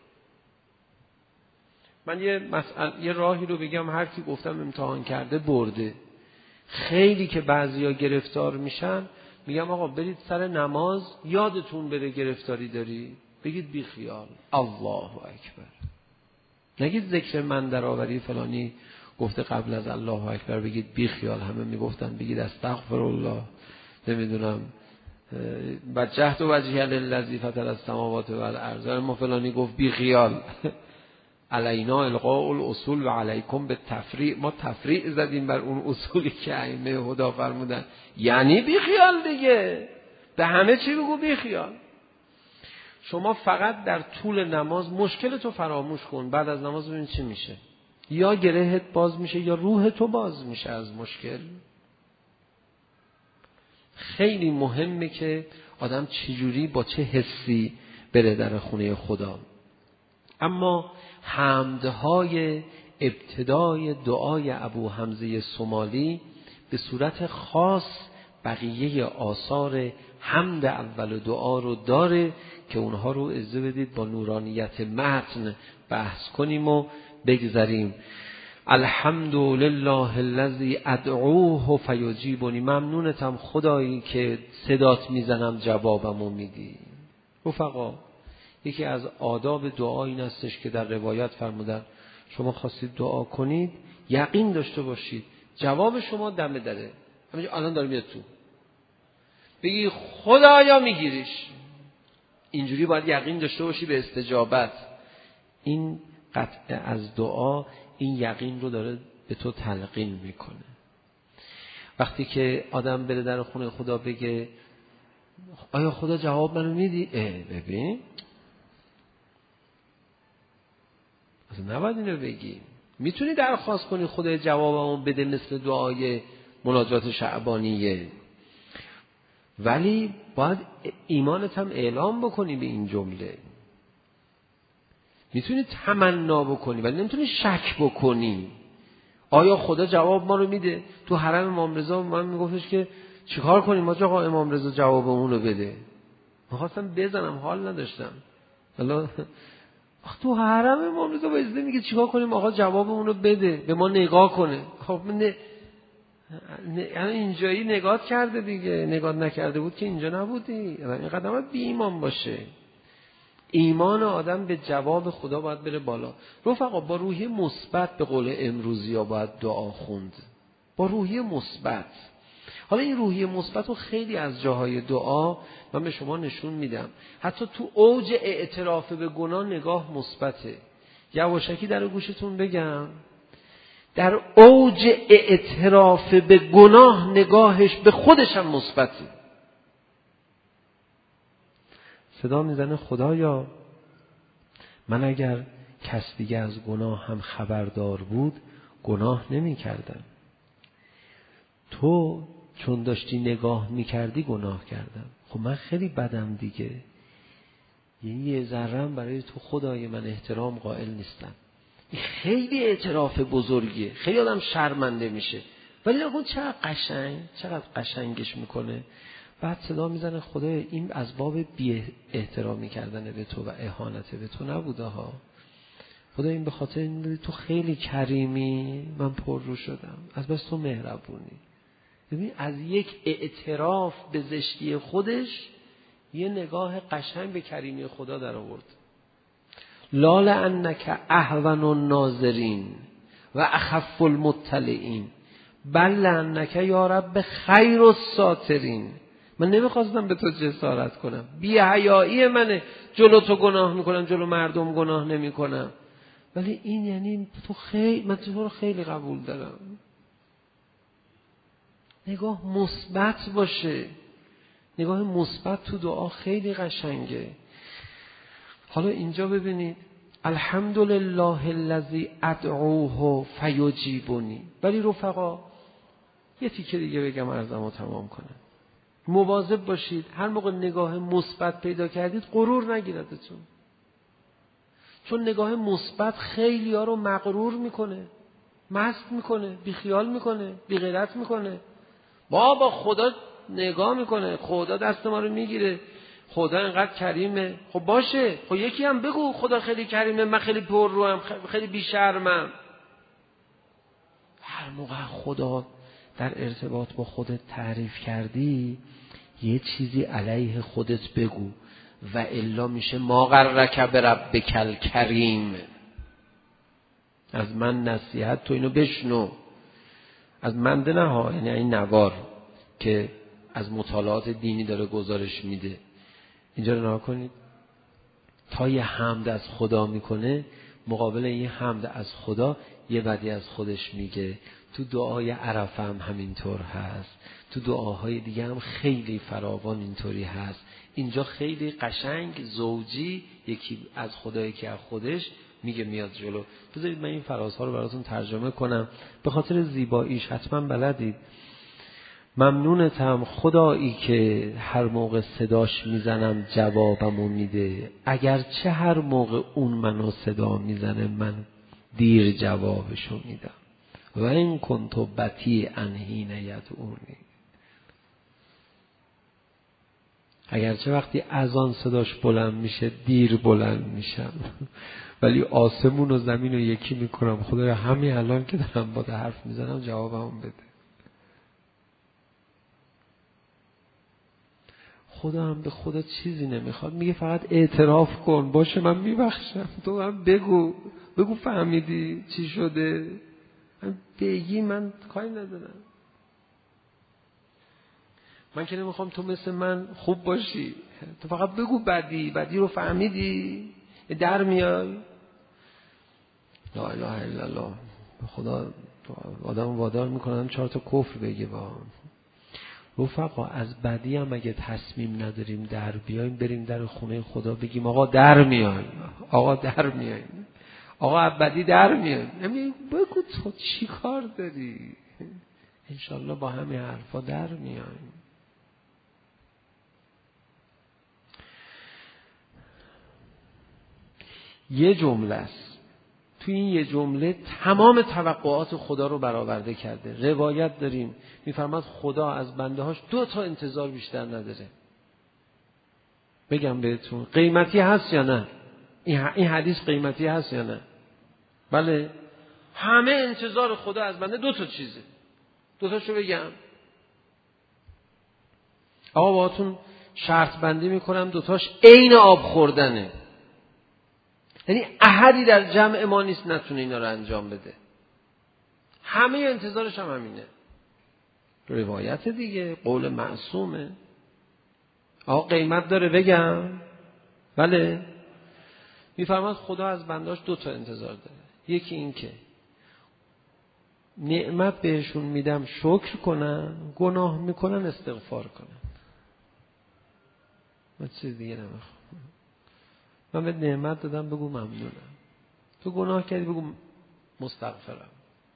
من یه مسئله یه راهی رو بگم، هر کی گفتم امتحان کرده برده. خیلی که بعضیا گرفتار میشن میگم آقا برید سر نماز، یادتون بره گرفتاری داری، بگید بی خیال الله اکبر. نگید ذکر من درآوری فلانی گفته قبل از الله اکبر بگید بی خیال. همه میگفتن بگید استغفر الله، نمیدونم وجهت وجهی للذی فطر السماوات والارض، ما فلانی گفت بی خیال. علینا القاء الاصول و علیکم به تفریع. ما تفریع زدیم بر اون اصولی که ائمه هدا فرمودن، یعنی بی خیال دیگه، به همه چی بگو بی خیال. شما فقط در طول نماز مشکلتو فراموش کن، بعد از نماز ببین چی میشه. یا گرهت باز میشه یا روح تو باز میشه از مشکل. خیلی مهمه که آدم چجوری با چه حسی بره در خونه خدا. اما حمدهای ابتدای دعای ابو حمزه سمالی به صورت خاص بقیه آثار حمد اول دعا رو داره که اونها رو اجازه بدید با نورانیت متن بحث کنیم و بگذریم. الحمد لله الذی ادعوه فیجیبنی. ممنونتم خدایی که صدات میزنم جوابمو میدی. رفقا یکی از آداب دعا این استش که در روایت فرمودن شما خواستید دعا کنید یقین داشته باشید جواب شما دم دره، همینجا الان داره میاد تو، بگی خدایا میگیریش. اینجوری باید یقین داشته باشی به استجابت. این قطع از دعا این یقین رو داره به تو تلقین میکنه. وقتی که آدم بره در خونه خدا بگه آیا خدا جواب منو میدی؟ اه ببین اصلا نباید اینو بگی. میتونی درخواست کنی خدا جوابمو بده مثل دعای مناجات شعبانیه، ولی باید ایمانت هم اعلام بکنی به این جمله. میتونی تمنا بکنی ولی نمیتونی شک بکنی آیا خدا جواب ما رو میده. تو حرم امام رضا من میگفتش که چیکار کنیم آقا امام رضا جوابمون رو بده. میخواستم بزنم حال نداشتم. حالا تو حرم امام رضا وایساده میگه چیکار کنیم آقا جوابمون رو بده، به ما نگاه کنه. خب نه یعنی اینجایی نگاه کرده دیگه، نگاه نکرده بود که اینجا نبودی. این قدم بی ایمان باشه. ایمان آدم به جواب خدا باید بره بالا. رفقا با روحیه مثبت به قول امروزی ها باید دعا خوند، با روحیه مثبت. حالا این روحیه مثبت رو خیلی از جاهای دعا من به شما نشون میدم. حتی تو اوج اعتراف به گناه نگاه مثبته. یواشکی در گوشتون بگم، در اوج اعتراف به گناه نگاهش به خودش هم مثبته. صدا میزنه خدایا من اگر کس دیگه از گناه هم خبردار بود گناه نمی کردم، تو چون داشتی نگاه میکردی گناه کردم. خب من خیلی بدم دیگه، یه ذره‌ام برای تو خدای من احترام قائل نیستم. این خیلی اعتراف بزرگیه، خیلی آدم شرمنده میشه، ولی اون چقدر قشنگ چقدر قشنگش میکنه. بعد صدا میزنه خدای این از باب بی احترامی کردن به تو و اهانت به تو نبوده ها. خدای این به خاطر این تو خیلی کریمی من پر رو شدم، از بس تو مهربونی. ببین از یک اعتراف به زشتی خودش یه نگاه قشنگ به کریمی خدا در آورد. لال انک اهون الناظرین و اخف المطلعین بل انک یا رب خیر الساترین. من نمیخواستم به تو جسارت کنم، بی حیایی منه جلو تو گناه میکنم جلو مردم گناه نمیکنم، ولی این یعنی تو خیلی من تو رو خیلی قبول دارم. نگاه مثبت باشه، نگاه مثبت تو دعا خیلی قشنگه. حالا اینجا ببینید الحمدلله الذی ادعوه فیجیبنی. ولی رفقا یه تیکه دیگه بگم عرضمو تمام کنم. مواظب باشید هر موقع نگاه مثبت پیدا کردید غرور نگیردتون، چون نگاه مثبت خیلی ها رو مغرور میکنه، مست میکنه، بیخیال میکنه، بیغیرت میکنه. بابا خدا نگاه میکنه، خدا دست ما رو میگیره، خدا اینقدر کریمه. خب باشه، خب یکی هم بگو خدا خیلی کریمه، من خیلی پر روام، خیلی بیشرمم. هر موقع خدا در ارتباط با خودت تعریف کردی یه چیزی علیه خودت بگو و الا میشه ما غرک بربک الکریم. از من نصیحت تو اینو بشنو، از منده نه ها، یعنی این نوار که از مطالعات دینی داره گزارش میده. اینجا رو نها کنید، تا یه حمد از خدا میکنه مقابل یه حمد از خدا یه بدی از خودش میگه. تو دعای عرفه هم همینطور هست، تو دعاهای دیگه هم خیلی فراوان اینطوری هست. اینجا خیلی قشنگ زوجی یکی از خدا یکی از خودش میگه میاد جلو. بذارید من این فرازها رو براتون ترجمه کنم به خاطر زیباییش، حتما بلدید. ممنونتم خدایی که هر موقع صداش میزنم جوابمو میده، اگرچه هر موقع اون منو صدا میزنه من دیر جوابشو میدم. و این کنتو بطیعا حین یدعونی. اگرچه وقتی اذان صداش بلند میشه دیر بلند میشم، ولی آسمون و زمین رو یکی میکنم. خدایا همین الان که دارم با حرف میزنم جوابمو بده. خدا هم به خدا چیزی نمیخواد، میگه فقط اعتراف کن، باشه من میبخشم، تو هم بگو بگو فهمیدی چی شده، من بگی من کاری ندارم. من که نمیخوام تو مثل من خوب باشی، تو فقط بگو بدی بدی رو فهمیدی در میای. لا اله الا الله. خدا آدم وادار میکنن چهار تا کفر بگه. با رفقا از بدی هم اگه تصمیم نداریم در بیایم، بریم در خونه خدا بگیم آقا در میایم، آقا در میایم، آقا از بدی در میایم. یعنی بگو تو چی کار داری، انشالله با همین حرفا در میایم. یه جمله است، تو این یه جمله تمام توقعات خدا رو برآورده کرده. روایت داریم میفرماد خدا از بنده هاش دو تا انتظار بیشتر نداره. بگم بهتون قیمتی هست یا نه؟ این حدیث قیمتی هست یا نه؟ بله. همه انتظار خدا از بنده دو تا چیزه. دو تاشو بگم. آقا باهاتون شرط بندی میکنم دوتاش عین آب خوردنه. یعنی احدی در جمع ما نیست نتونه اینا رو انجام بده. همه انتظارش هم همینه. روایت دیگه، قول معصومه. آقا قیمت داره بگم؟ بله. میفرماد خدا از بنداش دو تا انتظار داره. یکی این که نعمت بهشون میدم شکر کنن، گناه میکنن استغفار کنن. من چیز دیگه نمیخوام. من به نعمت دادم بگو ممنونم، تو گناه کردی بگو مستغفرم.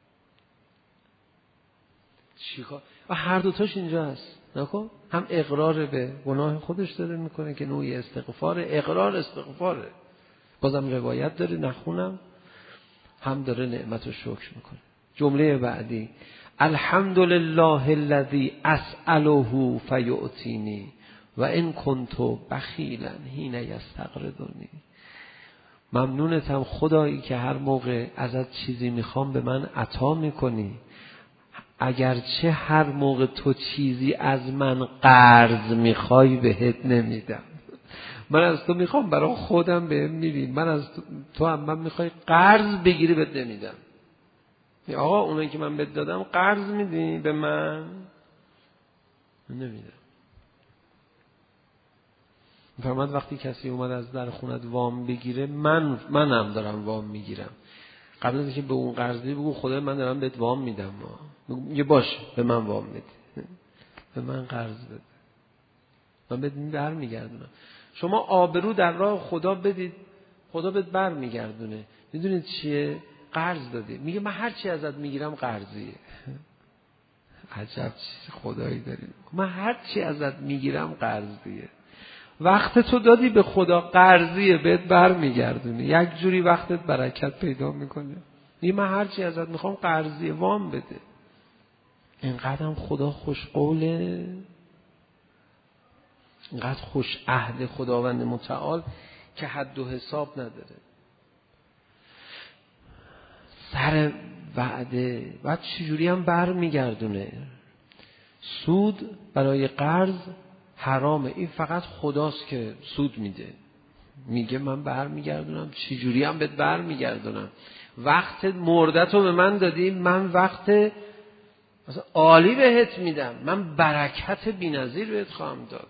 چیکار؟ و هر دوتاش اینجا هست. نکن هم اقرار به گناه خودش داره میکنه که نوعی استغفار، اقرار استغفاره. بازم روایت داره نخونم، هم داره نعمت رو شکر میکنه. جمله بعدی الحمدلله الذی اسأله فیعطینی و ان کنت بخیلا حین یستقرضنی. ممنونتم خدایی که هر موقع ازت چیزی میخوام به من عطا میکنی، اگرچه هر موقع تو چیزی از من قرض میخوای بهت نمیدم. من از تو میخوام برای خودم بهم میدی، من از تو هم من میخوای قرض بگیری بهت نمیدم. آقا اونایی که من بهت دادم قرض میدی به من؟ نمیدم. فرمود وقتی کسی اومد از در خونت وام بگیره، من منم دارم وام میگیرم. قبل از اینکه به اون قرض بدی بگو خدای من دارم بهت وام میدم. یه باش به من وام بده، به من قرض بده، من بهت برمیگردونم. شما آبرو در راه خدا بدید، خدا بهت برمیگردونه. میدونید چیه؟ قرض دادی. میگه من هر چی ازت میگیرم قرضیه. عجب چیز خدایی داریم. من هر چی ازت میگیرم قرضیه. وقت تو دادی به خدا قرضیه، بهت برمیگردونه. یک جوری وقتت برکت پیدا میکنه. میگه من هر چی ازت میخوام قرضیه، وام بده. اینقدر خدا خوش قوله، اینقدر خوش عهد خداوند متعال که حد و حساب نداره. سر وعده بعد چجوری هم برمیگردونه. سود برای قرض حرامه، این فقط خداست که سود میده. میگه من برمیگردونم، چجوری هم بهت برمیگردونم. وقت مردتو به من دادی، من وقت مثلا عالی بهت میدم، من برکت بی‌نظیر بهت خواهم داد.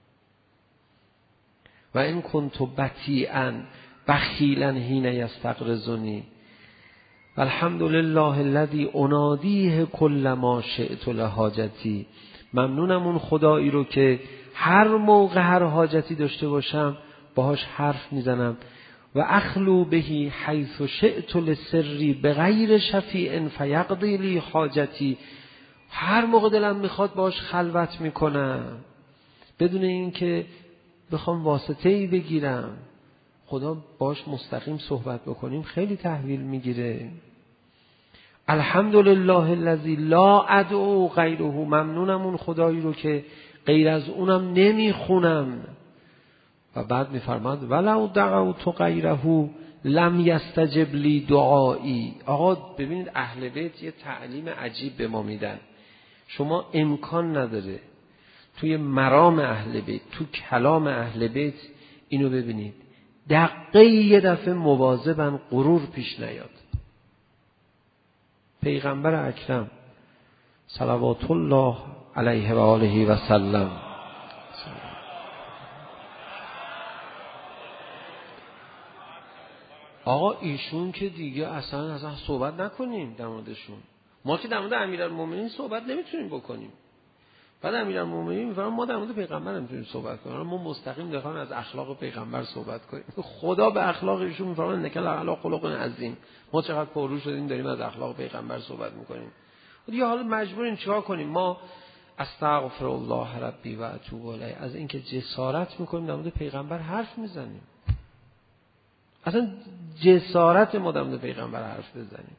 و این کنتو بطیئا بخیلا حین یستقرضنی الحمدلله الذی انادیه کل ما شئت لحاجتی. ممنونم اون خدایی رو که هر موقع هر حاجتی داشته باشم باهاش حرف میزنم. و اخلو بهی حیث شئت لسری بغیر شفیع فیقضی لی حاجتی. هر موقع دلم میخواد باهاش خلوت میکنم بدون اینکه بخوام واسطه‌ای بگیرم. خدا باش مستقیم صحبت بکنیم خیلی تحویل میگیره. الحمدلله الذی لا ادعو غیره. ممنونم اون خدایی رو که غیر از اونم نمیخونم. و بعد میفرماد ولو دعوت غیره لم یستجب لی دعایی. آقا ببینید اهل بیت یه تعلیم عجیب به ما میدن. شما امکان نداره توی مرام اهل بیت، تو کلام اهل بیت اینو ببینید دقیقه یه دفعه مواظبن غرور پیش نیاد. پیغمبر اکرم صلوات الله علیه و آله و سلم آقا ایشون که دیگه اصلا اصلا صحبت نکنیم در موردشون. ما که در مورد امیرالمومنین صحبت نمیتونیم بکنیم. بعد امیرالمومنین میفرمایند ما در مورد پیغمبر نمیتونیم صحبت کنیم. ما مستقیم داریم از اخلاق پیغمبر صحبت کنیم. خدا به اخلاق ایشون میفرماید نکل اخلاق خلق عظیم. ما چقدر پررو شدیم داریم از اخلاق پیغمبر صحبت میکنیم. دیگه حالا مجبوریم چیکار کنیم؟ ما استغفر الله ربی و اتوب الیه از اینکه جسارت میکنیم در مورد پیغمبر حرف میزنیم. اصلا جسارت ما در مورد پیغمبر حرف بزنیم.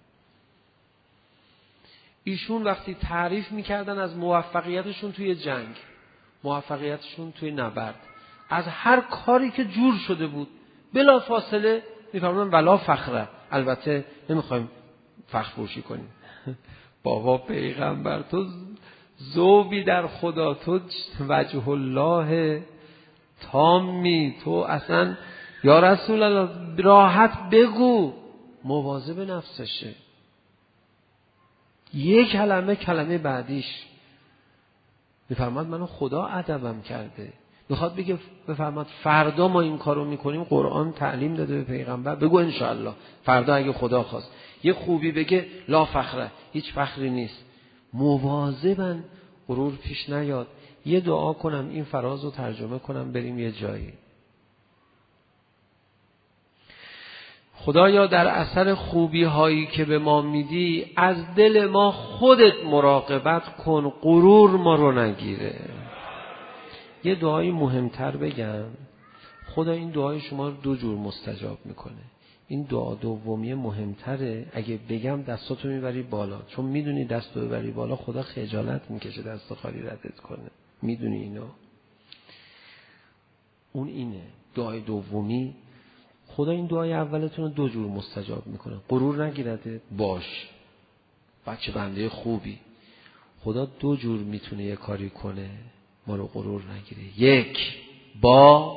ایشون وقتی تعریف میکردن از موفقیتشون توی جنگ، موفقیتشون توی نبرد، از هر کاری که جور شده بود بلا فاصله میفرمودن ولا فخره. البته نمیخوایم فخر فروشی کنیم. بابا پیغمبر تو ذوبی در خدا، تو وجه الله تامی، تو اصلا یا رسول الله راحت بگو. مواظب نفسشه. یک کلمه کلمه بعدیش میفرماد منو خدا ادبم کرده. میخواد بگه بفرماد فردا ما این کارو میکنیم، قرآن تعلیم داده به پیغمبر، بگو انشاءالله فردا اگه خدا خواست. یه خوبی بگه لا فخره، هیچ فخری نیست. مواظبن غرور پیش نیاد. یه دعا کنم این فراز رو ترجمه کنم بریم یه جایی. خدایا در اثر خوبی هایی که به ما میدی از دل ما خودت مراقبت کن، غرور ما رو نگیره. یه دعای مهمتر بگم، خدا این دعای شما رو دو جور مستجاب میکنه. این دعا دومی مهمتره، اگه بگم دستاتو میبری بالا، چون میدونی دستو ببری بالا خدا خجالت میکشه دست خالی ردت کنه. میدونی اینو؟ اون اینه دعای دومی. خدا این دعای اولتون رو دو جور مستجاب میکنه. غرور نگیرده باش، بچه بنده خوبی. خدا دو جور میتونه یه کاری کنه ما رو غرور نگیره. یک با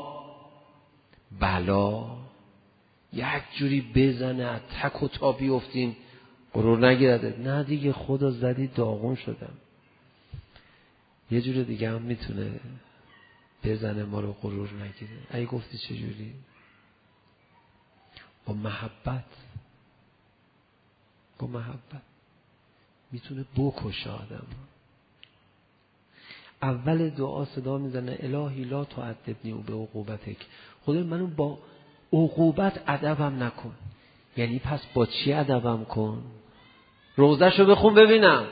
بلا، یک جوری بزنه تک و تا بیفتیم غرور نگیرده. نه دیگه خدا زدی داغون شدم. یه جور دیگه هم میتونه بزنه ما رو غرور نگیره. اگه گفتی چه جوری؟ با محبت. با محبت میتونه بکشه آدم. اول دعا صدا میزنه الهی لا تعذبنی و به عقوبتک. خدای منو با عقوبت ادبم نکن. یعنی پس با چی ادبم کن؟ روزهشو بخون ببینم.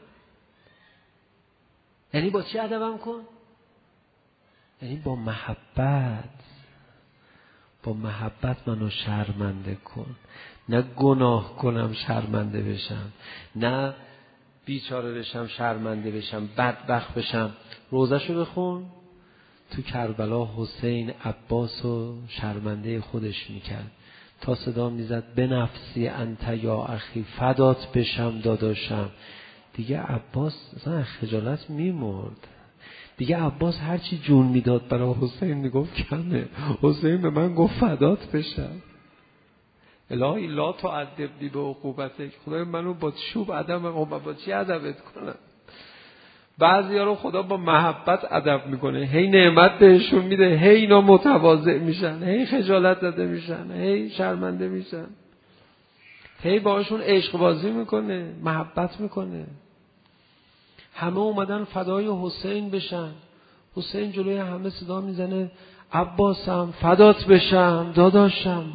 یعنی با چی ادبم کن؟ یعنی با محبت. با محبت منو شرمنده کن. نه گناه کنم شرمنده بشم، نه بیچاره بشم شرمنده بشم، بدبخت بشم. روزهشو بخون. تو کربلا حسین عباس و شرمنده خودش میکرد تا صدا میزد به نفسی انت یا اخی، فدات بشم داداشم. دیگه عباس اصلا خجالت میمرد. دیگه عباس هرچی جون میداد برای حسین میگفت کمه. حسین به من گفت فدات بشم. الهی لا تعذبنی به عقوبتک. خدای منو با چوب ادب کنم، با چی ادبت کنم؟ بعضیا رو خدا با محبت ادب میکنه، هی نعمت بهشون میده، هی اینا متواضع میشن، هی خجالت زده میشن، هی شرمنده میشن، هی باهاشون عشق بازی میکنه، محبت میکنه. همه اومدن فدای حسین بشن. حسین جلوی همه صدا میزنه عباسم فدات بشم داداشم.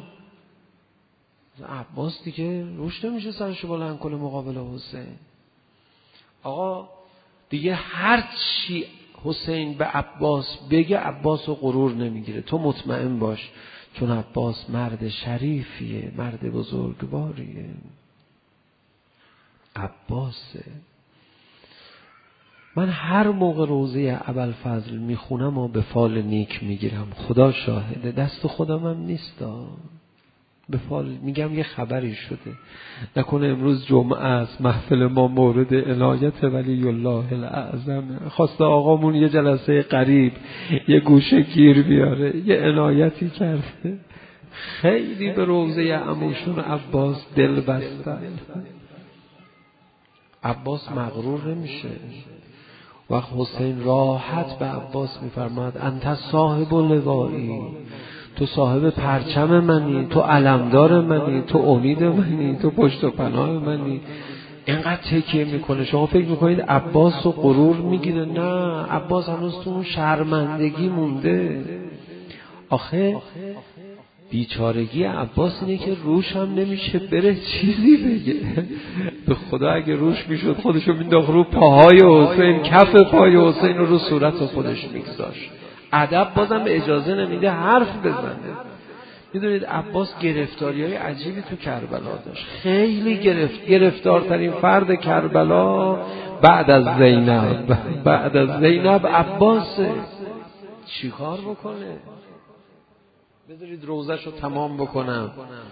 عباس دیگه روش نمیشه سرشو بلند کنه مقابل حسین. آقا دیگه هر چی حسین به عباس بگه عباس رو غرور نمیگیره. تو مطمئن باش، چون عباس مرد شریفیه، مرد بزرگواریه. عباسه. من هر موقع روضه ابوالفضل میخونم و به فال نیک میگیرم. خدا شاهده، دست خودم هم نیست. به فال میگم یه خبری شده، نکنه امروز جمعه است، محفل ما مورد عنایت ولی الله الاعظم، خواسته آقامون یه جلسه قریب یه گوشه گیر بیاره، یه عنایتی کرده. خیلی به روضه عموشون عباس دل بستن. عباس مغرور نمیشه. وقت حسین راحت به عباس میفرماد انت صاحب لوایی، تو صاحب پرچم منی، تو علمدار منی، تو امید منی، تو پشت و پناه منی. اینقدر تکیه میکنه. شما فکر میکنید عباس رو غرور میگیره؟ نه، عباس هنوز تو اون شرمندگی مونده. آخه بیچارگی عباس اینه که روش هم نمیشه بره چیزی بگه. به خدا اگه روش میشد خودشو مینداخت رو پاهای حسین، کف پای حسین رو رو صورت خودش میگذاشت. ادب بازم به اجازه نمیده حرف بزنه. میدونید عباس گرفتاری های عجیبی تو کربلا داشت. خیلی گرفت گرفتارترین فرد کربلا بعد از زینب بعد از زینب عباسه. چیکار بکنه؟ بذارید روزش رو تمام بکنم.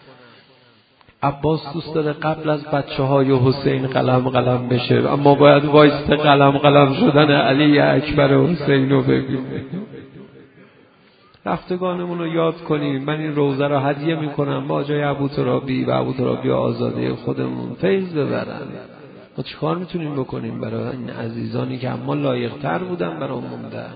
عباس دوست داره قبل از بچه های حسین قلم قلم بشه، اما باید وایست قلم قلم شدن علی اکبر حسین رو ببینه. رفتگانمون رو یاد کنیم. من این روزه رو هدیه میکنم با جای ابوترابی و ابوترابی آزاده خودمون فیض ببرن. ما چیکار میتونیم بکنیم برای این عزیزانی که اما لایق‌تر بودن برای موندن؟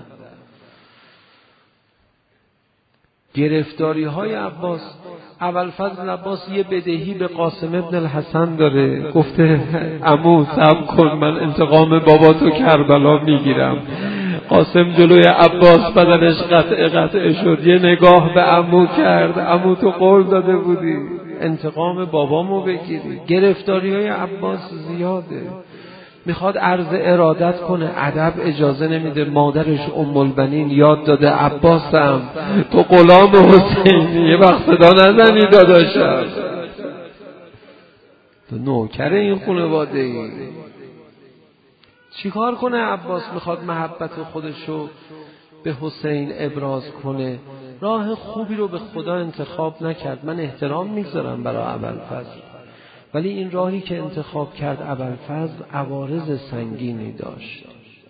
گرفتاری های عباس. ابوالفضل عباس یه بدهی به قاسم ابن الحسن داره، گفته عمو صبر کن من انتقام بابا تو کربلا میگیرم. قاسم جلوی عباس بدنش قطع قطع شد، یه نگاه به عمو کرد، عمو تو قول داده بودی انتقام بابامو بگیری. گرفتاری های عباس زیاده. میخواد عرض ارادت کنه، ادب اجازه نمیده. مادرش ام البنین یاد داده عباسم تو غلام حسینی، یه وقت صدا نزنی داداشم، تو نوکر این خانواده ای. چیکار کنه عباس؟ میخواد محبت خودشو به حسین ابراز کنه. راه خوبی رو به خدا انتخاب نکرد. من احترام میذارم برای ابوالفضل، ولی این راهی که انتخاب کرد ابوالفضل عوارض سنگینی داشت.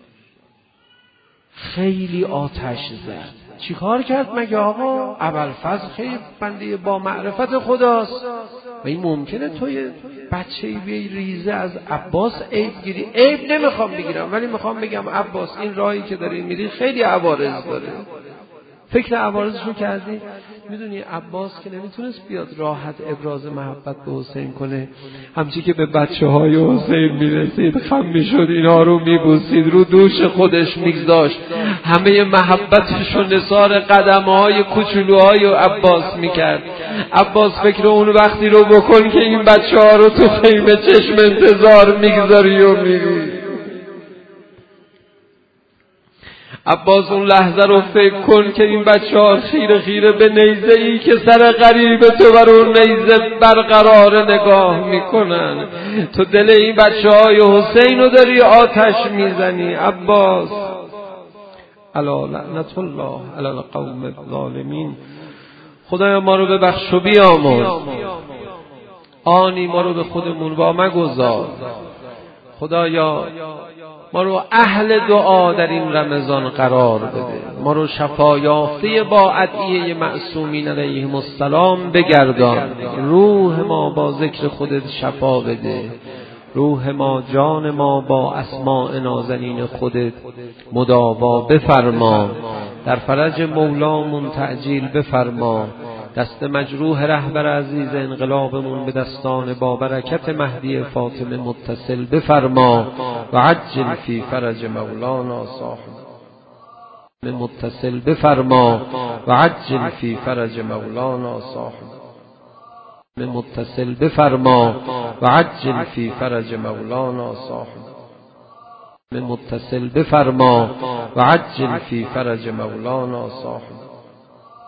خیلی آتش زد. چیکار کرد مگه آقا؟ ابوالفضل خیلی بنده با معرفت خداست و این ممکنه توی بچه‌ای بیای ریزه از عباس عیب گیری. عیب نمیخوام بگیرم، ولی میخوام بگم عباس این راهی که داری میری خیلی عوارض داره. فکر عوارضش رو کردی؟ میدونی عباس که نمیتونست بیاد راحت ابراز محبت به حسین کنه، همچی که به بچه های حسین میرسید خم میشد، اینا رو میبوسید، رو دوش خودش میگذاشت، همه محبتش رو نثار قدم های کوچولوهای عباس میکرد. عباس فکر اون وقتی رو بکن که این بچه ها رو تو خیمه چشم انتظار میگذاری و میری. عباس اون لحظه رو فکر کن که این بچه ها خیره خیره به نیزه ای که سر غریب تو بر اون نیزه برقرار نگاه میکنن. تو دل این بچه های حسین رو داری آتش میزنی. عباس الا لعنت الله علی القوم الظالمین. خدایا ما رو ببخش و بیامرز، آنی ما رو به خودمون وا مگذار. خدایا ما رو اهل دعا در این رمضان قرار بده، ما رو شفا یافته با ادعیه معصومین علیهم السلام بگردان. روح ما با ذکر خودت شفا بده، روح ما جان ما با اسماء نازنین خودت مداوا بفرما. در فرج مولامون تعجیل بفرما. دست مجروح رهبر عزیز انقلابمون به دستان با برکت مهدی فاطمه متصل بفرما و عجل فی فرج مولانا صاحب متصل بفرما و عجل فی فرج مولانا صاحب متصل بفرما و عجل فی فرج مولانا صاحب متصل بفرما و عجل فی فرج مولانا صاحب